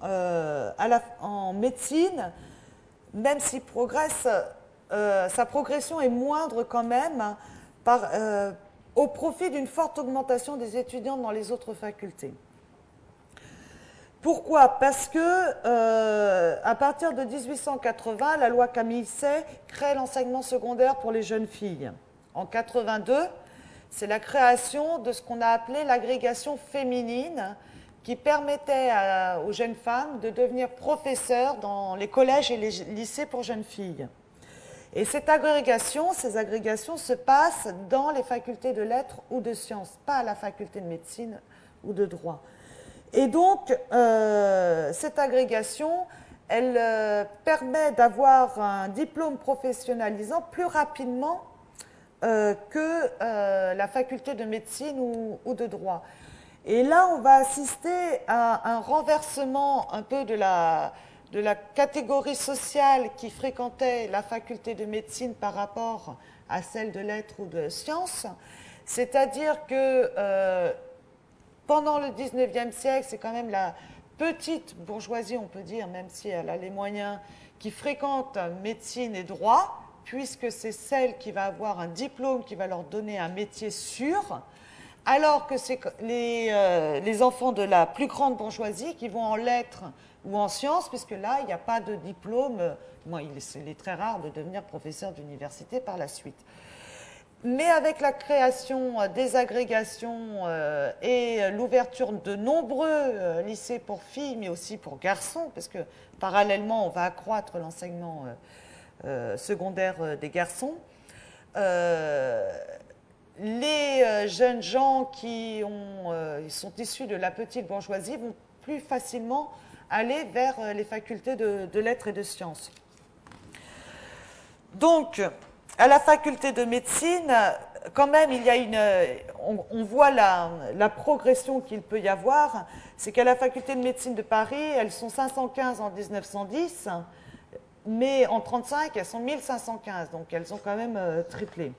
en médecine, même s'il progresse, sa progression est moindre quand même au profit d'une forte augmentation des étudiants dans les autres facultés. Pourquoi? Parce que à partir de 1880, la loi Camille Say crée l'enseignement secondaire pour les jeunes filles. En 82, c'est la création de ce qu'on a appelé l'agrégation féminine, qui permettait aux jeunes femmes de devenir professeurs dans les collèges et les lycées pour jeunes filles. Et ces agrégations se passent dans les facultés de lettres ou de sciences, pas à la faculté de médecine ou de droit. Et donc, cette agrégation, elle permet d'avoir un diplôme professionnalisant plus rapidement que la faculté de médecine ou de droit. Et là, on va assister à un renversement un peu de la catégorie sociale qui fréquentait la faculté de médecine par rapport à celle de lettres ou de sciences. C'est-à-dire que pendant le 19e siècle, c'est quand même la petite bourgeoisie, on peut dire, même si elle a les moyens, qui fréquente médecine et droit, puisque c'est celle qui va avoir un diplôme qui va leur donner un métier sûr, alors que c'est les enfants de la plus grande bourgeoisie qui vont en lettres ou en sciences, puisque là, il n'y a pas de diplôme. Il est très rare de devenir professeur d'université par la suite. Mais avec la création des agrégations et l'ouverture de nombreux lycées pour filles, mais aussi pour garçons, parce que parallèlement, on va accroître l'enseignement secondaire des garçons, les jeunes gens qui sont issus de la petite bourgeoisie vont plus facilement aller vers les facultés de lettres et de sciences. Donc, à la faculté de médecine, quand même, il y a on voit la progression qu'il peut y avoir. C'est qu'à la faculté de médecine de Paris, elles sont 515 en 1910, mais en 1935, elles sont 1515, donc elles ont quand même triplé.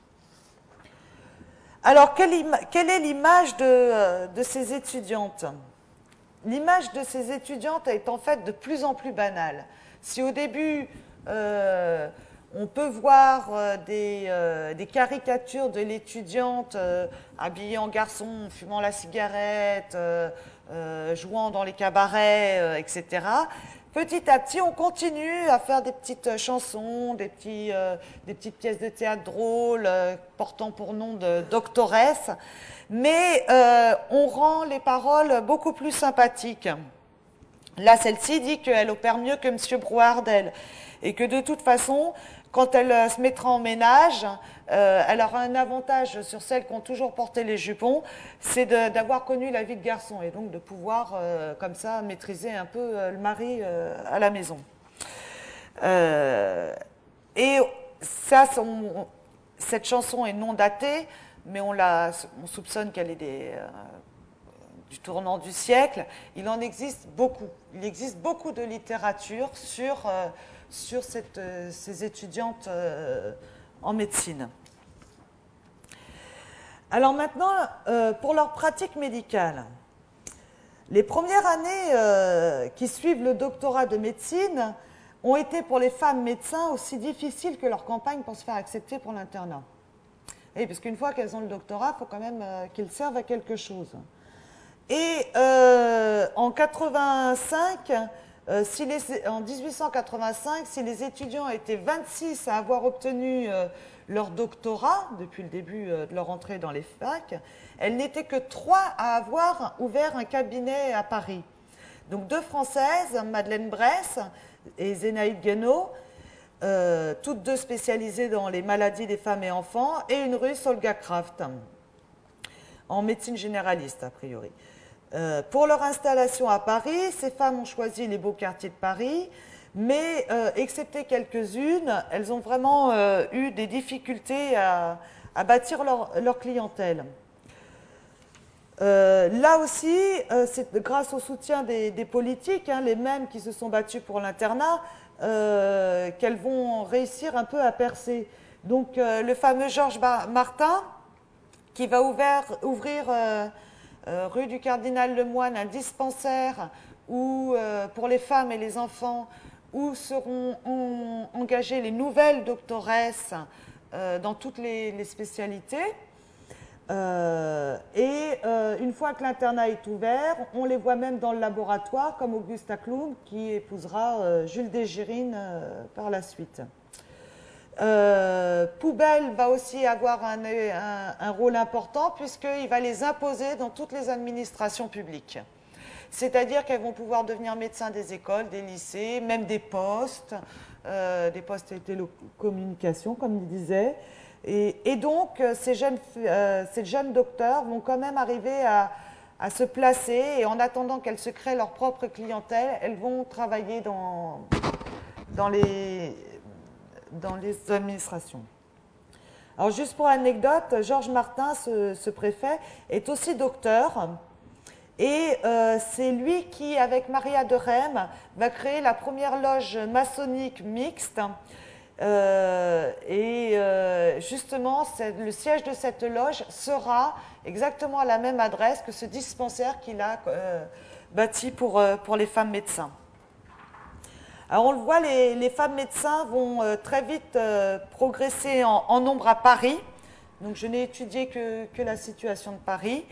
Alors, quelle est l'image de ces étudiantes? L'image de ces étudiantes est en fait de plus en plus banale. Si au début, on peut voir des caricatures de l'étudiante habillée en garçon, fumant la cigarette, jouant dans les cabarets, etc. Petit à petit, on continue à faire des petites chansons, des petites pièces de théâtre drôles portant pour nom de doctoresse, mais on rend les paroles beaucoup plus sympathiques. Là, celle-ci dit qu'elle opère mieux que M. Brouardel et que de toute façon, quand elle se mettra en ménage, elle aura un avantage sur celles qui ont toujours porté les jupons, c'est d'avoir connu la vie de garçon et donc de pouvoir, comme ça, maîtriser un peu le mari à la maison. Et ça, cette chanson est non datée, mais on soupçonne qu'elle est du tournant du siècle. Il en existe beaucoup. Il existe beaucoup de littérature sur ces étudiantes en médecine. Alors maintenant, pour leur pratique médicale, les premières années qui suivent le doctorat de médecine ont été pour les femmes médecins aussi difficiles que leur campagne pour se faire accepter pour l'internat. Et parce qu'une fois qu'elles ont le doctorat, il faut quand même qu'ils servent à quelque chose. Et en 85, en 1885, si les étudiants étaient 26 à avoir obtenu leur doctorat depuis le début de leur entrée dans les facs, elles n'étaient que 3 à avoir ouvert un cabinet à Paris. Donc 2 Françaises, Madeleine Bress et Zénaïde Guénaud, toutes 2 spécialisées dans les maladies des femmes et enfants, et une Russe, Olga Kraft, en médecine généraliste a priori. Pour leur installation à Paris, ces femmes ont choisi les beaux quartiers de Paris, mais excepté quelques-unes, elles ont vraiment eu des difficultés à bâtir leur clientèle. Là aussi, c'est grâce au soutien des politiques, les mêmes qui se sont battus pour l'internat, qu'elles vont réussir un peu à percer. Donc le fameux Georges Martin, qui va ouvrir rue du Cardinal Lemoine un dispensaire où, pour les femmes et les enfants, où seront engagées les nouvelles doctoresses dans toutes les spécialités. Une fois que l'internat est ouvert, on les voit même dans le laboratoire, comme Augusta Klum, qui épousera Jules Desgirines par la suite. Poubelle va aussi avoir un rôle important, puisqu'il va les imposer dans toutes les administrations publiques. C'est-à-dire qu'elles vont pouvoir devenir médecins des écoles, des lycées, même des postes et télécommunications, comme il disait. Et donc, ces jeunes docteurs vont quand même arriver à se placer, et en attendant qu'elles se créent leur propre clientèle, elles vont travailler dans les administrations. Alors, juste pour anecdote, Georges Martin, ce préfet, est aussi docteur, et c'est lui qui, avec Maria de Rheims, va créer la première loge maçonnique mixte. Justement, le siège de cette loge sera exactement à la même adresse que ce dispensaire qu'il a bâti pour les femmes médecins. Alors on le voit, les femmes médecins vont très vite progresser en nombre à Paris. Donc je n'ai étudié que la situation de Paris.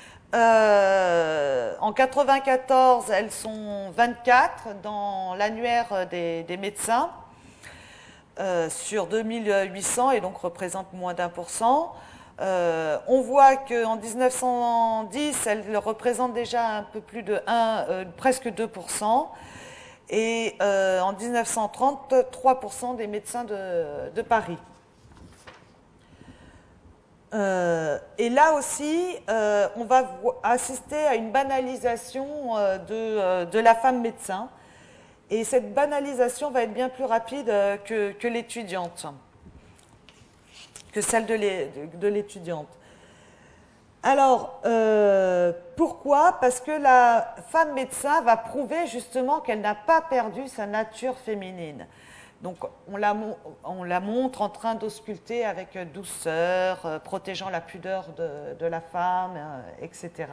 En 1994, elles sont 24 dans l'annuaire des médecins sur 2800 et donc représentent moins d'1%. On voit qu'en 1910, elles représentent déjà un peu plus de presque 2%. Et en 1930, 3% des médecins de Paris. Et là aussi, on va assister à une banalisation de la femme médecin. Et cette banalisation va être bien plus rapide que l'étudiante. que celle de l'étudiante. Alors, pourquoi? Parce que la femme médecin va prouver justement qu'elle n'a pas perdu sa nature féminine. Donc, on la montre en train d'ausculter avec douceur, protégeant la pudeur de la femme, etc.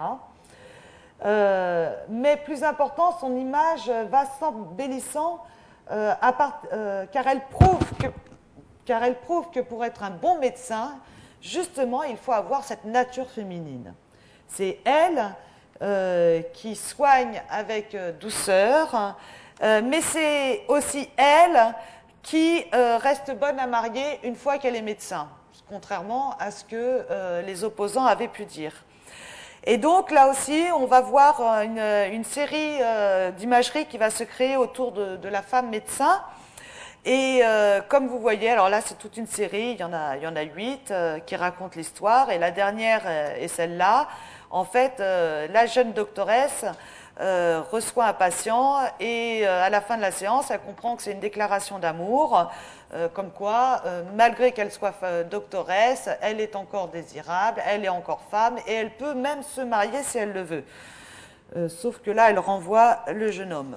Mais plus important, son image va s'embellissant car elle prouve que pour être un bon médecin, justement, il faut avoir cette nature féminine. C'est elle qui soigne avec douceur, mais c'est aussi elle qui reste bonne à marier une fois qu'elle est médecin, contrairement à ce que les opposants avaient pu dire. Et donc là aussi, on va voir une série d'imagerie qui va se créer autour de la femme médecin. Et comme vous voyez, alors là c'est toute une série, il y en a 8 qui racontent l'histoire, et la dernière est celle-là. En fait, la jeune doctoresse reçoit un patient et à la fin de la séance, elle comprend que c'est une déclaration d'amour, comme quoi, malgré qu'elle soit doctoresse, elle est encore désirable, elle est encore femme et elle peut même se marier si elle le veut. Sauf que là, elle renvoie le jeune homme.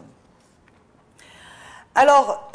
Alors,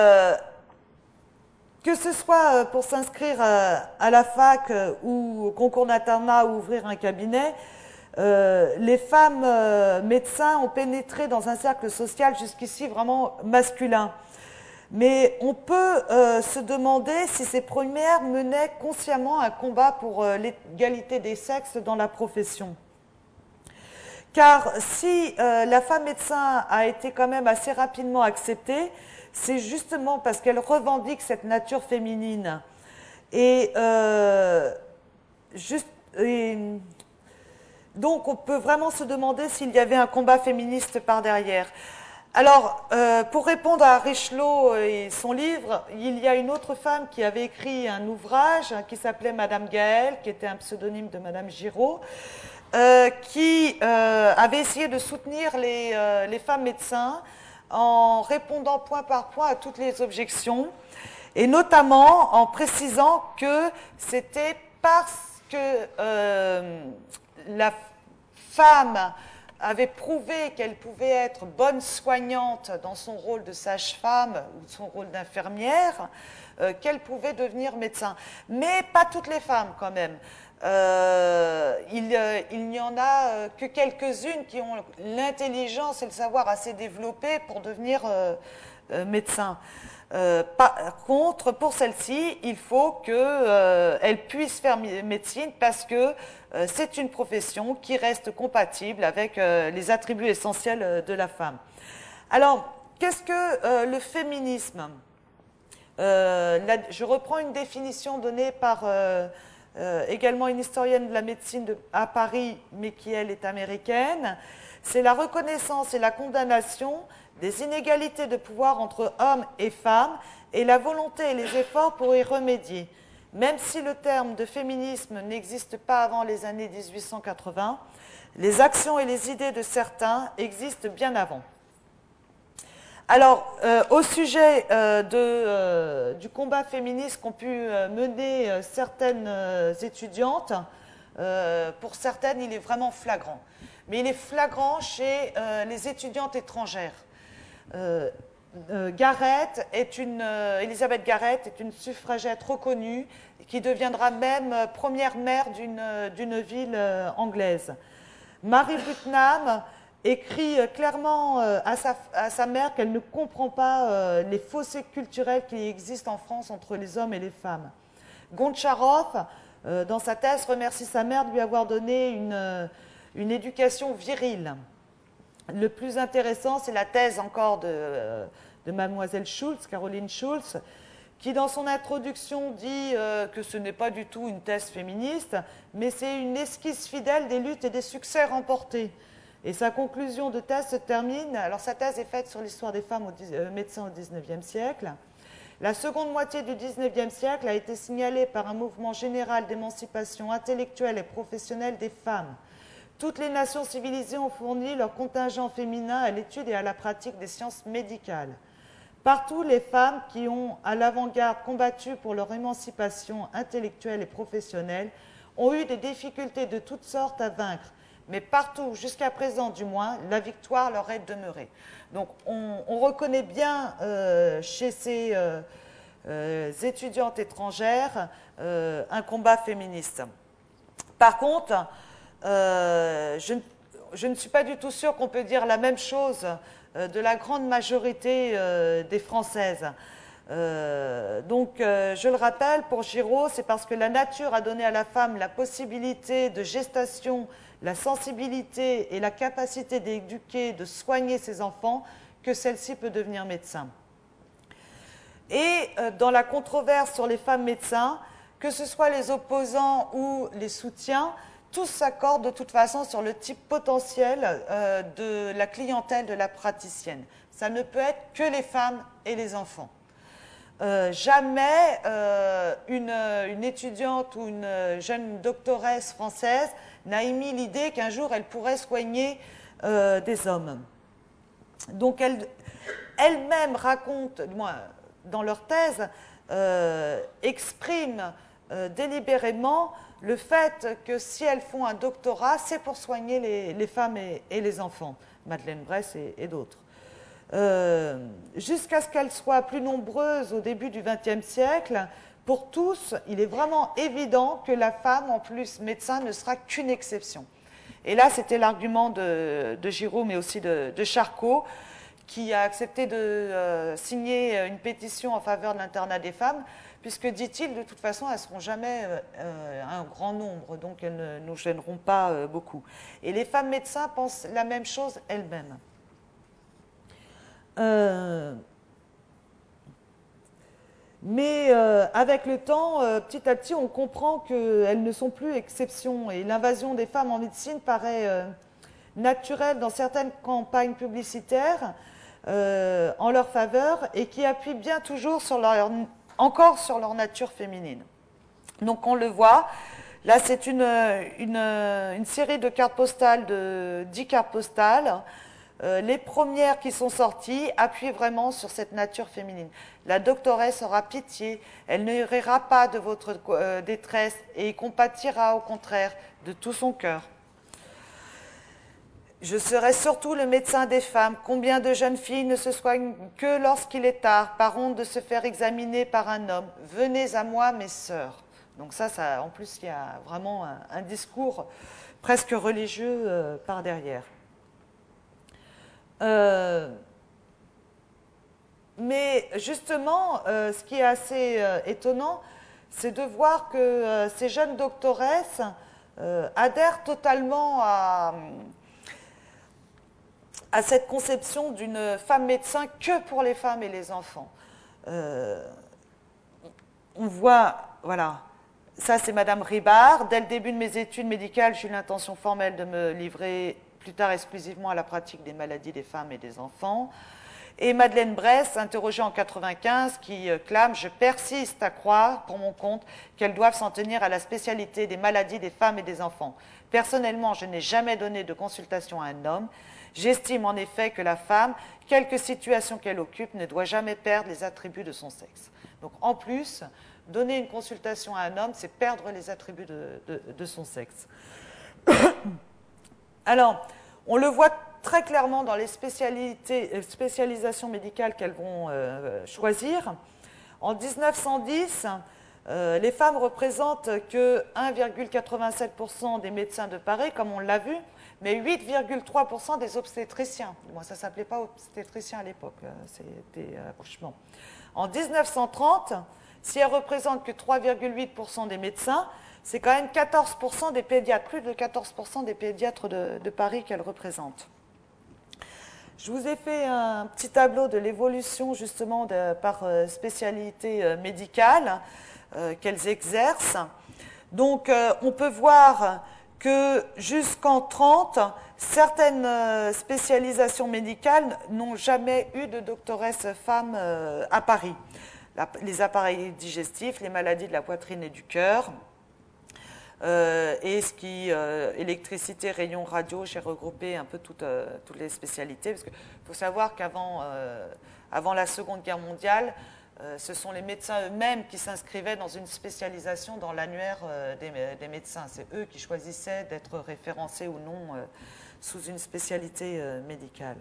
que ce soit pour s'inscrire à la fac ou au concours d'internat ou ouvrir un cabinet, les femmes médecins ont pénétré dans un cercle social jusqu'ici vraiment masculin. Mais on peut se demander si ces premières menaient consciemment un combat pour l'égalité des sexes dans la profession. Car si la femme médecin a été quand même assez rapidement acceptée, c'est justement parce qu'elle revendique cette nature féminine. Et, donc on peut vraiment se demander s'il y avait un combat féministe par derrière. Alors, pour répondre à Richelot et son livre, il y a une autre femme qui avait écrit un ouvrage qui s'appelait Madame Gaëlle, qui était un pseudonyme de Madame Giraud, qui avait essayé de soutenir les femmes médecins en répondant point par point à toutes les objections, et notamment en précisant que c'était parce que la femme avait prouvé qu'elle pouvait être bonne soignante dans son rôle de sage-femme ou son rôle d'infirmière, qu'elle pouvait devenir médecin. Mais pas toutes les femmes quand même. Il n'y en a que quelques-unes qui ont l'intelligence et le savoir assez développé pour devenir médecin. Par contre, pour celle-ci, il faut qu'elle puisse faire médecine parce que c'est une profession qui reste compatible avec les attributs essentiels de la femme. Alors, qu'est-ce que le féminisme? Je reprends une définition donnée par également une historienne de la médecine à Paris, mais qui, elle, est américaine. C'est la reconnaissance et la condamnation des inégalités de pouvoir entre hommes et femmes et la volonté et les efforts pour y remédier. Même si le terme de féminisme n'existe pas avant les années 1880, les actions et les idées de certains existent bien avant. Alors, au sujet du combat féministe qu'ont pu mener certaines étudiantes, pour certaines, il est vraiment flagrant. Mais il est flagrant chez les étudiantes étrangères. Elisabeth Garrett est une suffragette reconnue qui deviendra même première maire d'une ville anglaise. Mary Putnam écrit clairement à sa mère qu'elle ne comprend pas les fossés culturels qui existent en France entre les hommes et les femmes. Gontcharov, dans sa thèse, remercie sa mère de lui avoir donné une éducation virile. Le plus intéressant, c'est la thèse encore de mademoiselle Schulz, Caroline Schulz, qui dans son introduction dit que ce n'est pas du tout une thèse féministe, mais c'est une esquisse fidèle des luttes et des succès remportés. Et sa conclusion de thèse se termine, alors sa thèse est faite sur l'histoire des femmes médecins au XIXe siècle. La seconde moitié du XIXe siècle a été signalée par un mouvement général d'émancipation intellectuelle et professionnelle des femmes. Toutes les nations civilisées ont fourni leur contingent féminin à l'étude et à la pratique des sciences médicales. Partout, les femmes qui ont à l'avant-garde combattu pour leur émancipation intellectuelle et professionnelle ont eu des difficultés de toutes sortes à vaincre. Mais partout, jusqu'à présent du moins, la victoire leur est demeurée. Donc on reconnaît bien chez ces étudiantes étrangères un combat féministe. Par contre, je ne suis pas du tout sûre qu'on peut dire la même chose de la grande majorité des Françaises. Je le rappelle, pour Giraud, c'est parce que la nature a donné à la femme la possibilité de gestation, la sensibilité et la capacité d'éduquer, de soigner ses enfants, que celle-ci peut devenir médecin. Et dans la controverse sur les femmes médecins, que ce soit les opposants ou les soutiens, tous s'accordent de toute façon sur le type potentiel de la clientèle de la praticienne. Ça ne peut être que les femmes et les enfants. Jamais une étudiante ou une jeune doctoresse française n'a émis l'idée qu'un jour elle pourrait soigner des hommes. Donc elles-mêmes racontent, du moins dans leur thèse, expriment délibérément le fait que si elles font un doctorat, c'est pour soigner les femmes et les enfants, Madeleine Bress et d'autres. Jusqu'à ce qu'elles soient plus nombreuses au début du XXe siècle, pour tous, il est vraiment évident que la femme, en plus médecin, ne sera qu'une exception. Et là, c'était l'argument de Giraud, mais aussi de Charcot, qui a accepté de signer une pétition en faveur de l'internat des femmes, puisque, dit-il, de toute façon, elles ne seront jamais un grand nombre, donc elles ne nous gêneront pas beaucoup. Et les femmes médecins pensent la même chose elles-mêmes. Mais avec le temps, petit à petit, on comprend qu'elles ne sont plus exceptions. Et l'invasion des femmes en médecine paraît naturelle dans certaines campagnes publicitaires en leur faveur et qui appuient bien toujours encore sur leur nature féminine. Donc on le voit, là c'est une série de cartes postales, de 10 cartes postales. Les premières qui sont sorties appuient vraiment sur cette nature féminine. La doctoresse aura pitié, elle ne rira pas de votre détresse et compatira au contraire de tout son cœur. Je serai surtout le médecin des femmes. Combien de jeunes filles ne se soignent que lorsqu'il est tard, par honte de se faire examiner par un homme. Venez à moi, mes sœurs. Donc ça en plus, il y a vraiment un discours presque religieux par derrière. Mais justement, ce qui est assez étonnant, c'est de voir que ces jeunes doctoresses adhèrent totalement à cette conception d'une femme médecin que pour les femmes et les enfants. On voit, voilà, ça c'est Madame Ribard. Dès le début de mes études médicales, j'ai eu l'intention formelle de me livrer plus tard exclusivement à la pratique des maladies des femmes et des enfants. Et Madeleine Bress, interrogée en 1995, qui clame « Je persiste à croire, pour mon compte, qu'elles doivent s'en tenir à la spécialité des maladies des femmes et des enfants. Personnellement, je n'ai jamais donné de consultation à un homme. J'estime en effet que la femme, quelque situation qu'elle occupe, ne doit jamais perdre les attributs de son sexe. » Donc en plus, donner une consultation à un homme, c'est perdre les attributs de son sexe. Alors, on le voit très clairement dans les spécialisations médicales qu'elles vont choisir. En 1910, les femmes représentent que 1,87% des médecins de Paris, comme on l'a vu, mais 8,3% des obstétriciens. Bon, ça ne s'appelait pas obstétricien à l'époque, c'était accouchement. En 1930, si elles représentent que 3,8% des médecins, c'est quand même 14% des pédiatres, plus de 14% des pédiatres de Paris qu'elles représentent. Je vous ai fait un petit tableau de l'évolution justement par spécialité médicale qu'elles exercent. Donc on peut voir que jusqu'en 30, certaines spécialisations médicales n'ont jamais eu de doctoresse femme à Paris. Les appareils digestifs, les maladies de la poitrine et du cœur, et électricité, rayons, radio, j'ai regroupé un peu toutes les spécialités, parce qu'il faut savoir qu'avant avant la Seconde Guerre mondiale, ce sont les médecins eux-mêmes qui s'inscrivaient dans une spécialisation dans l'annuaire des médecins. C'est eux qui choisissaient d'être référencés ou non sous une spécialité médicale.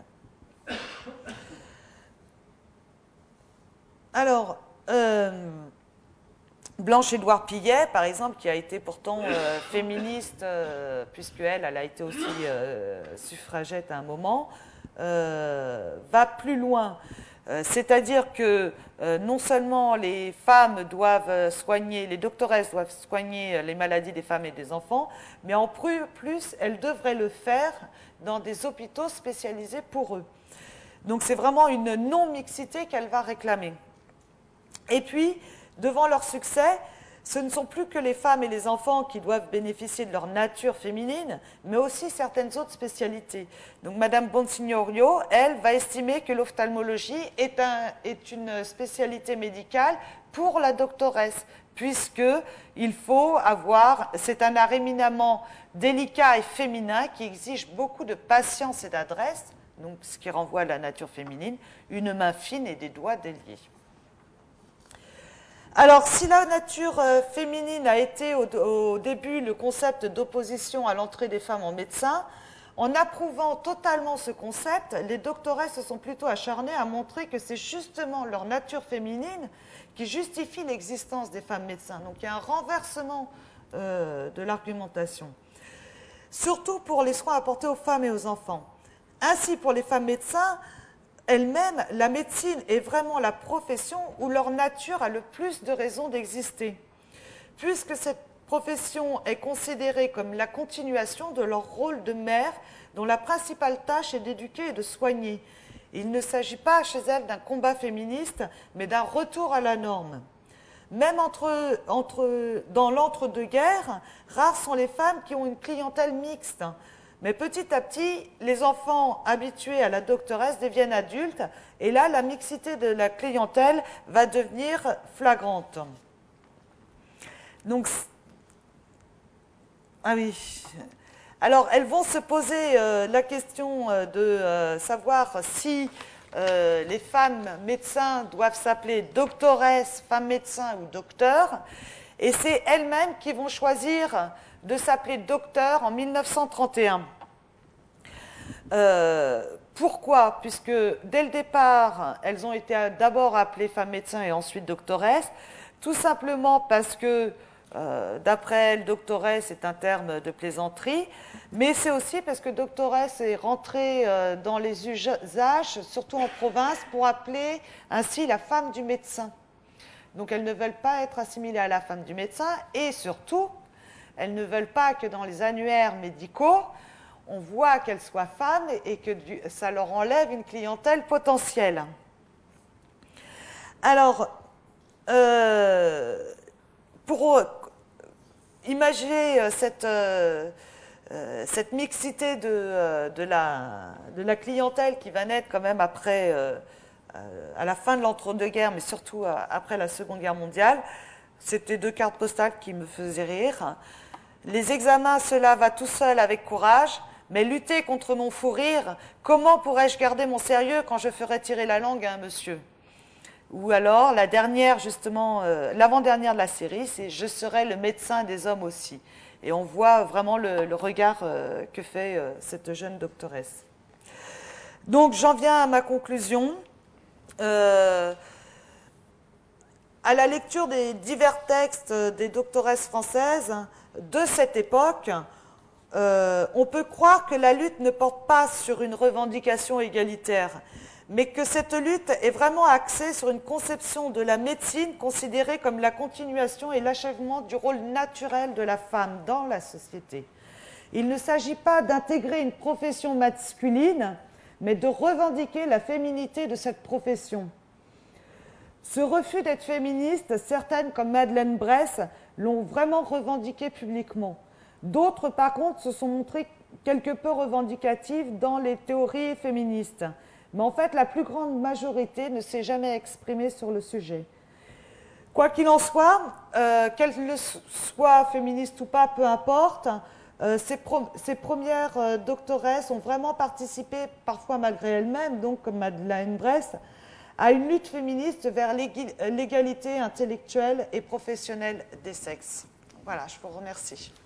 Alors, Blanche-Édouard Pillet, par exemple, qui a été pourtant féministe, puisqu'elle a été aussi suffragette à un moment, va plus loin. C'est-à-dire que non seulement les femmes doivent soigner, les doctoresses doivent soigner les maladies des femmes et des enfants, mais en plus, elles devraient le faire dans des hôpitaux spécialisés pour eux. Donc c'est vraiment une non-mixité qu'elle va réclamer. Et puis, devant leur succès, ce ne sont plus que les femmes et les enfants qui doivent bénéficier de leur nature féminine, mais aussi certaines autres spécialités. Donc Madame Bonsignorio, elle, va estimer que l'ophtalmologie est une spécialité médicale pour la doctoresse, puisqu'il faut avoir, c'est un art éminemment délicat et féminin qui exige beaucoup de patience et d'adresse, donc ce qui renvoie à la nature féminine, une main fine et des doigts déliés. Alors, si la nature féminine a été au début le concept d'opposition à l'entrée des femmes en médecine, en approuvant totalement ce concept, les doctoresses se sont plutôt acharnées à montrer que c'est justement leur nature féminine qui justifie l'existence des femmes médecins. Donc, il y a un renversement de l'argumentation. Surtout pour les soins apportés aux femmes et aux enfants. Ainsi, pour les femmes médecins, elles-mêmes, la médecine est vraiment la profession où leur nature a le plus de raisons d'exister, puisque cette profession est considérée comme la continuation de leur rôle de mère, dont la principale tâche est d'éduquer et de soigner. Il ne s'agit pas chez elles d'un combat féministe, mais d'un retour à la norme. Même dans l'entre-deux-guerres, rares sont les femmes qui ont une clientèle mixte. Mais petit à petit, les enfants habitués à la doctoresse deviennent adultes, et là, la mixité de la clientèle va devenir flagrante. Donc, ah oui. Alors, elles vont se poser la question de savoir si les femmes médecins doivent s'appeler doctoresse, femme médecin ou docteur, et c'est elles-mêmes qui vont choisir de s'appeler docteur en 1931. Pourquoi? Puisque dès le départ, elles ont été d'abord appelées femmes médecins et ensuite doctoresses, tout simplement parce que, d'après elles, doctoresse est un terme de plaisanterie, mais c'est aussi parce que doctoresse est rentrée dans les usages, surtout en province, pour appeler ainsi la femme du médecin. Donc elles ne veulent pas être assimilées à la femme du médecin, et surtout, elles ne veulent pas que dans les annuaires médicaux, on voit qu'elles soient femmes et que ça leur enlève une clientèle potentielle. Alors, pour imaginer cette mixité de la clientèle qui va naître quand même après, à la fin de l'entre-deux-guerres, mais surtout après la Seconde Guerre mondiale, c'était deux cartes postales qui me faisaient rire. Les examens, cela va tout seul avec courage, mais lutter contre mon fou rire, comment pourrais-je garder mon sérieux quand je ferais tirer la langue à un monsieur? Ou alors, la dernière, justement, l'avant-dernière de la série, c'est « Je serai le médecin des hommes aussi ». Et on voit vraiment le regard que fait cette jeune doctoresse. Donc, j'en viens à ma conclusion. À la lecture des divers textes des doctoresses françaises de cette époque, on peut croire que la lutte ne porte pas sur une revendication égalitaire, mais que cette lutte est vraiment axée sur une conception de la médecine considérée comme la continuation et l'achèvement du rôle naturel de la femme dans la société. Il ne s'agit pas d'intégrer une profession masculine, mais de revendiquer la féminité de cette profession. Ce refus d'être féministe, certaines comme Madeleine Bress l'ont vraiment revendiqué publiquement. D'autres, par contre, se sont montrées quelque peu revendicatives dans les théories féministes. Mais en fait, la plus grande majorité ne s'est jamais exprimée sur le sujet. Quoi qu'il en soit, qu'elle soit féministe ou pas, peu importe, ces premières doctoresses ont vraiment participé, parfois malgré elles-mêmes, donc comme Madeleine Bress, à une lutte féministe vers l'égalité intellectuelle et professionnelle des sexes. Voilà, je vous remercie.